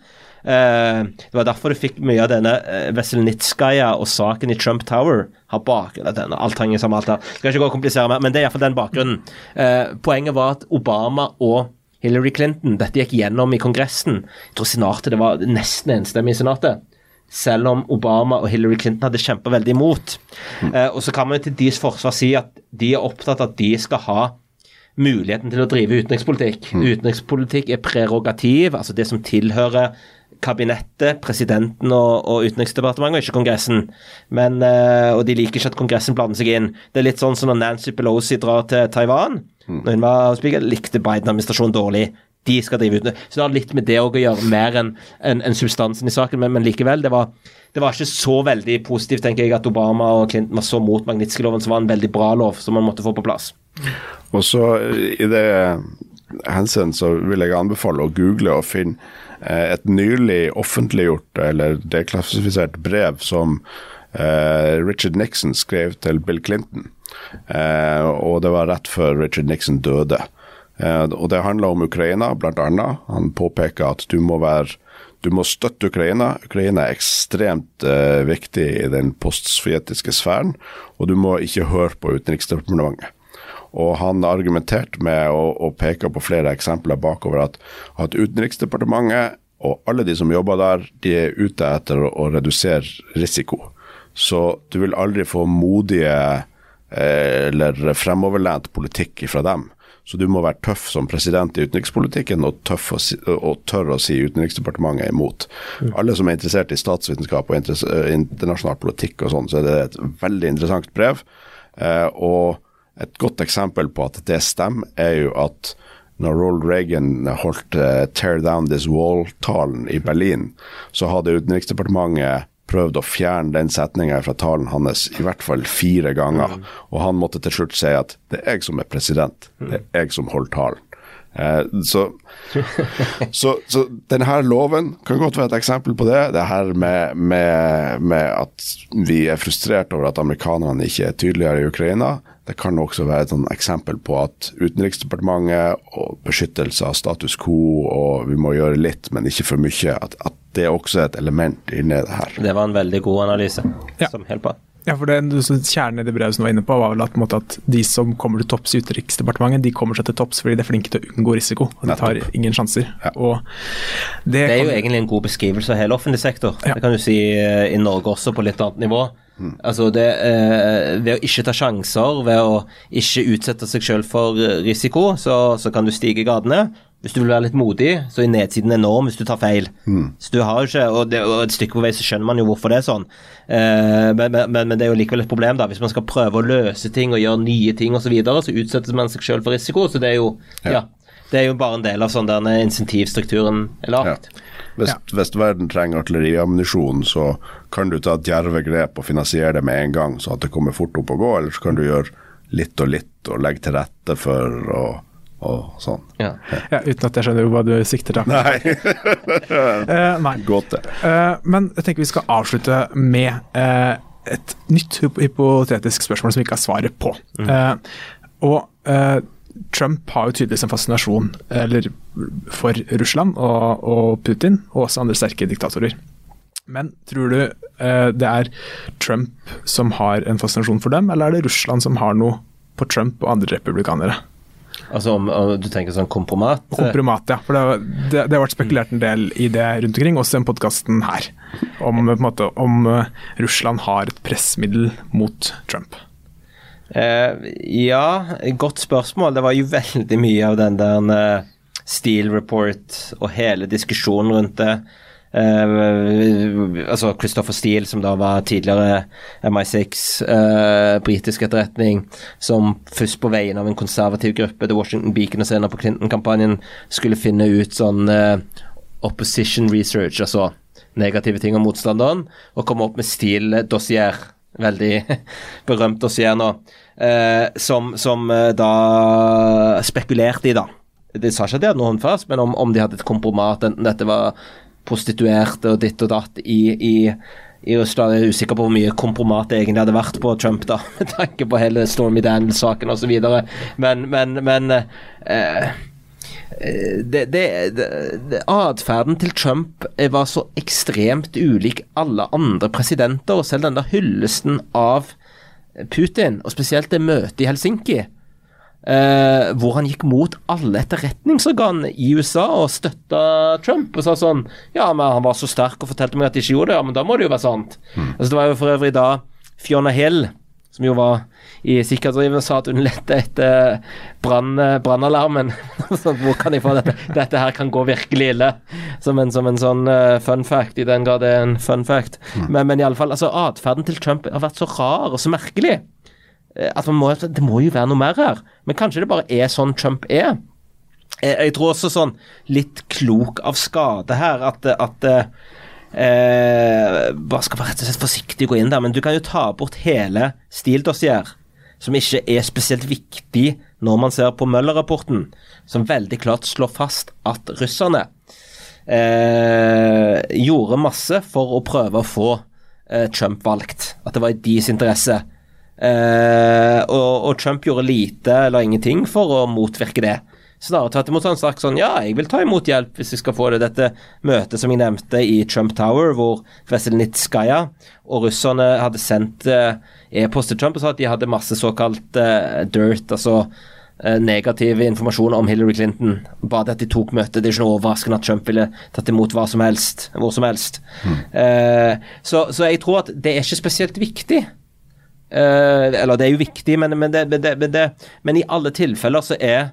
Eh, det var derfor du fikk mye av denne eh, Veselnitskaya og saken i Trump Tower har bakgrunn av denne, alt henger sammen alt her. Skal ikke gå og komplisere meg, men det er i hvert fall den bakgrunnen. Eh, poenget var at Obama og Hillary Clinton, dette gikk gjennom i kongressen, jeg tror senatet, det var nesten enstemmig i senatet, selv om Obama og Hillary Clinton hadde kjempet veldig imot. Mm. Eh, og så kan man til deres forsvar si at de er opptatt av at de skal ha muligheten til å drive utenrikspolitikk. Mm. Utenrikspolitikk er prerogativ, altså det som tilhører kabinettet, presidenten og, og utenriksdepartementet, og ikke kongressen. Men, eh, og de liker ikke at kongressen blander seg inn. Det er litt sånn som når Nancy Pelosi drar til Taiwan. Mm. Når hun var speaker, likte Biden-administrasjonen dårlig. De skal drive ut. Så det har litt med det å gjøre mer enn en, en substansen i saken, men, men likevel, det var, det var ikke så veldig positivt, tenker jeg, at Obama og Clinton var så mot Magnitsky-loven, som var en veldig bra lov som man måtte få på plass. Og så i det henseende så vil jeg anbefale å google og finne et nylig offentliggjort eller deklassifisert brev som eh, Richard Nixon skrev til Bill Clinton, eh, og det var rett før Richard Nixon døde. Uh, og det handler om Ukraina, blant annet. Han påpeker at du må være, du må støtte Ukraina. Ukraina er ekstremt uh, viktig i den postsovjetiske sfæren, og du må ikke høre på utenriksdepartementet. Og han argumenterte med å, å peke på flere eksempler bakover at, at utenriksdepartementet og alle de som jobber der, de er ute etter å, å redusere risiko. Så du vil aldri få modige eh, eller fremoverlent politikk fra dem. Så du må være tøff som president i utenrikspolitikken og, tøff å si, og tørre å si utenriksdepartementet imot. Mm. Alle som er interessert i statsvitenskap og internasjonal politikk og sånn, så er det et veldig interessant brev. Eh, og et godt eksempel på at det stemmer er jo at når Ronald Reagan holdt uh, Tear Down This Wall-talen i Berlin, så hadde utenriksdepartementet prøvd å fjerne den setningen fra talen hans i hvert fall fire ganger, mm. og han måtte til slutt si at det er jeg som er president, det er jeg som holder talen. Eh, så, så, så denne loven kan godt være et eksempel på det, det her med, med, med at vi er frustrert over at amerikanerne ikke er tydeligere i Ukraina. Det kan også være et sånn eksempel på at utenriksdepartementet og beskyttelse av status quo, og vi må gjøre litt, men ikke for mye, at, at det er også et element inni det her. Det var en veldig god analyse, ja. Som helt på. Ja, for det kjernen i det brevet som du var inne på, var vel at, måte, at de som kommer til topps i utenriksdepartementet, de kommer seg til topps fordi de er flinke til å unngå risiko, og de tar ingen sjanser. Ja. Og det, det er kan... jo egentlig en god beskrivelse av hele offentlig sektor. Ja. Det kan du si i Norge også på litt annet nivå. Mm. Altså det, eh, ved å ikke ta sjanser, ved å ikke utsette seg selv for risiko, så, så kan du stige i gadene. Hvis du vil være litt modig, så er nedsiden enorm hvis du tar feil. Mm. Så du har jo ikke, og, det, og et stykke på vei så skjønner man jo hvorfor det er sånn. Eh, men, men, men det er jo likevel et problem da, hvis man skal prøve å løse ting og gjøre nye ting og så videre, så utsetter man seg selv for risiko, så det er jo, ja. Ja, det er jo bare en del av sånn der insentivstrukturen er lagt. Ja. Hvis, ja. hvis verden trenger artilleriammunisjon, så kan du ta djerve grep og finansiere det med en gang, så at det kommer fort opp og gå, eller så kan du gjøre litt og litt og legge til rette for og, og sånn. Ja. Ja, uten at jeg skjønner hva du sikter til. Nei. uh, nei. Godt det. Uh, men jeg tenker vi skal avslutte med uh, et nytt hypotetisk spørsmål som vi ikke har svaret på. Mm. Uh, og uh, Trump har jo tydeligvis en fascinasjon eller, for Russland og, og Putin, og også andre sterke diktatorer. Men tror du eh, det er Trump som har en fascinasjon for dem, eller er det Russland som har noe på Trump og andre republikanere? Altså om, om du tenker sånn kompromat? Kompromat, ja. For det, det, det har vært spekulert en del i det rundt omkring, også i podcasten her, om, på en måte, om Russland har et pressmiddel mot Trump. Uh, ja, godt spørsmål. Det var jo veldig mye av den der uh, Steele Report og hele diskusjonen rundt det. Uh, altså Christopher Steele, som da var tidligere M I seks, uh, britisk etterretning, som først på veien av en konservativ gruppe, The Washington Beacon og senere på Clinton-kampanjen, skulle finne ut sånn uh, opposition research, altså negative ting om motstanderen, og komme opp med Steele-dossier, veldig berømt dossier nå, uh, som, som uh, da spekulerte i da. De sa ikke at de hadde noe håndfast, men om, om de hadde et kompromat, enten dette var prostituerte og ditt og datt i, i, i Russland. Jeg er usikker på hvor mye kompromat det egentlig hadde vært på Trump da, med tanke på hele Stormy Daniels-saken og så videre. Men, men, men eh, det, det, det, adferden til Trump var så ekstremt ulik alle andre presidenter, og selv den der hyllesten av Putin, og spesielt det møtet i Helsinki, Uh, hvor han gikk mot alle etterretningsorganene i U S A og støtta Trump og sa sånn, ja, men han var så sterk og fortalte meg at de ikke gjorde det, ja, men da må det jo være sant. Mm. Altså, det var jo for øvrig da Fiona Hill, som jo var i sikkerhetsdriven, sa at hun lette etter brann, brannalarmen. Hvor kan jeg få dette? Dette her kan gå virkelig ille. Som en, som en sånn uh, fun fact, i den grad det er en fun fact. Mm. Men, men i alle fall, altså, adferden til Trump har vært så rar og så merkelig. At man må, det må jo være noe mer her. Men kanskje det bare er sånn Trump er. Jeg, jeg tror også sånn litt klok av skade her, at, at eh, bare skal være rett og slett forsiktig gå inn der, men du kan jo ta bort hele Steele-dossier, som ikke er spesielt viktig når man ser på Mueller-rapporten, som veldig klart slår fast at russerne eh, gjorde masse for å prøve å få eh, Trump valgt. At det var i deres interesse. Uh, og, og Trump gjorde lite eller ingenting for å motvirke det. Snarere tatt imot han sagt sånn, ja, jeg vil ta imot hjelp hvis jeg skal få det. Dette møtet som jeg nevnte i Trump Tower, hvor Veselnitskaya og russerne hadde sendt uh, e-post til Trump og sa at de hadde masse såkalt uh, dirt, altså uh, negativ informasjon om Hillary Clinton. Bare at de tok møtet, det er ikke noe overraskende at Trump ville tatt imot hva som helst, hvor som helst. Mm. Uh, så, så jeg tror at det er ikke spesielt viktig. Uh, eller det er jo viktig, men, men, det, men, det, men, det, men i alle tilfeller så er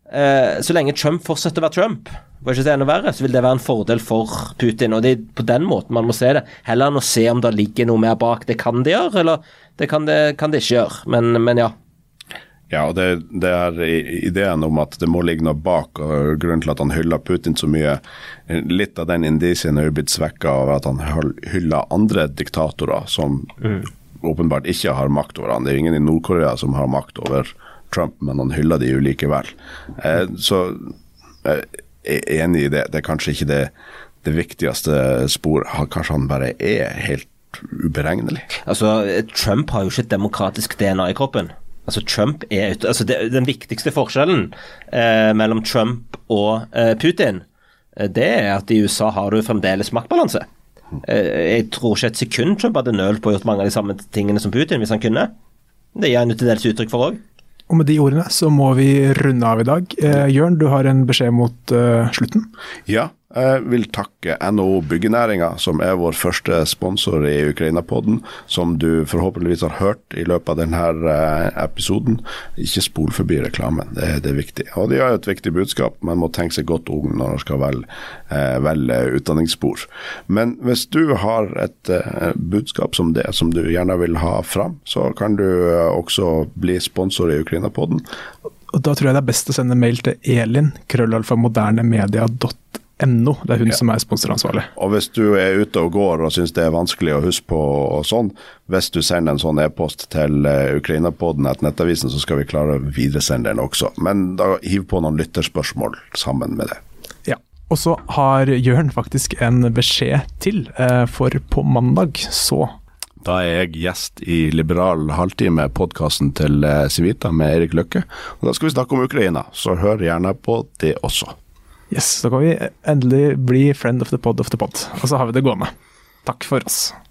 uh, så lenge Trump fortsetter å være Trump, for ikke å si enda verre, så vil det være en fordel for Putin, og det er på den måten man må se det, heller enn å se om det ligger noe mer bak. Det kan det gjøre, eller det kan det, kan det ikke gjøre, men, men ja. Ja, og det, det er ideen om at det må ligge noe bak, og grunnen til at han hyller Putin så mye, litt av den indisien er jo blitt svekket av at han hyller andre diktatorer som mm. åpenbart ikke har makt over han. Det er ingen i Nord-Korea som har makt over Trump, men han hyller de jo likevel. Eh, så jeg er enig i det. Det er kanskje ikke det, det viktigste sporet. Kanskje han bare er helt uberegnelig. Altså, Trump har jo ikke et demokratisk D N A i kroppen. Altså, Trump er altså, det, den viktigste forskjellen eh, mellom Trump og eh, Putin, eh, det er at i U S A har du fremdeles maktbalanse. Jeg tror ikke et sekund Trump hadde nølt på å gjort mange av de samme tingene som Putin hvis han kunne. Det gir han jo til dels uttrykk for også. Og med de ordene så må vi runde av i dag. Eh, Jørn, du har en beskjed mot uh, slutten. Ja, jeg vil takke N H O Byggenæringa, som er vår første sponsor i Ukraina-podden, som du forhåpentligvis har hørt i løpet av denne episoden. Ikke spol forbi reklamen, det, det er viktig. Og de har et viktig budskap, man må tenke seg godt om når man skal velge, velge utdanningsspor. Men hvis du har et budskap som det, som du gjerne vil ha fram, så kan du også bli sponsor i Ukraina-podden. Og da tror jeg det er best å sende mail til Elin, krøllalfa modernemedia punktum no. Det er hun ja. som er sponsoransvarlig. Og hvis du er ute og går og synes det er vanskelig å huske på og sånn, hvis du sender en sånn e-post til Ukraina-podden etter nettavisen, så skal vi klare å videresende den også. Men da hiv på noen lytterspørsmål sammen med det. Ja, og så har Jørn faktisk en beskjed til, for på mandag så Da er jeg gjest i Liberal halvtime, podcasten til Civita med Erik Løkke. Og da skal vi snakke om Ukraina, så hør gjerne på det også. Yes, så kan vi endelig bli friend of the pod of the pod. Og så har vi det gående. Takk for oss.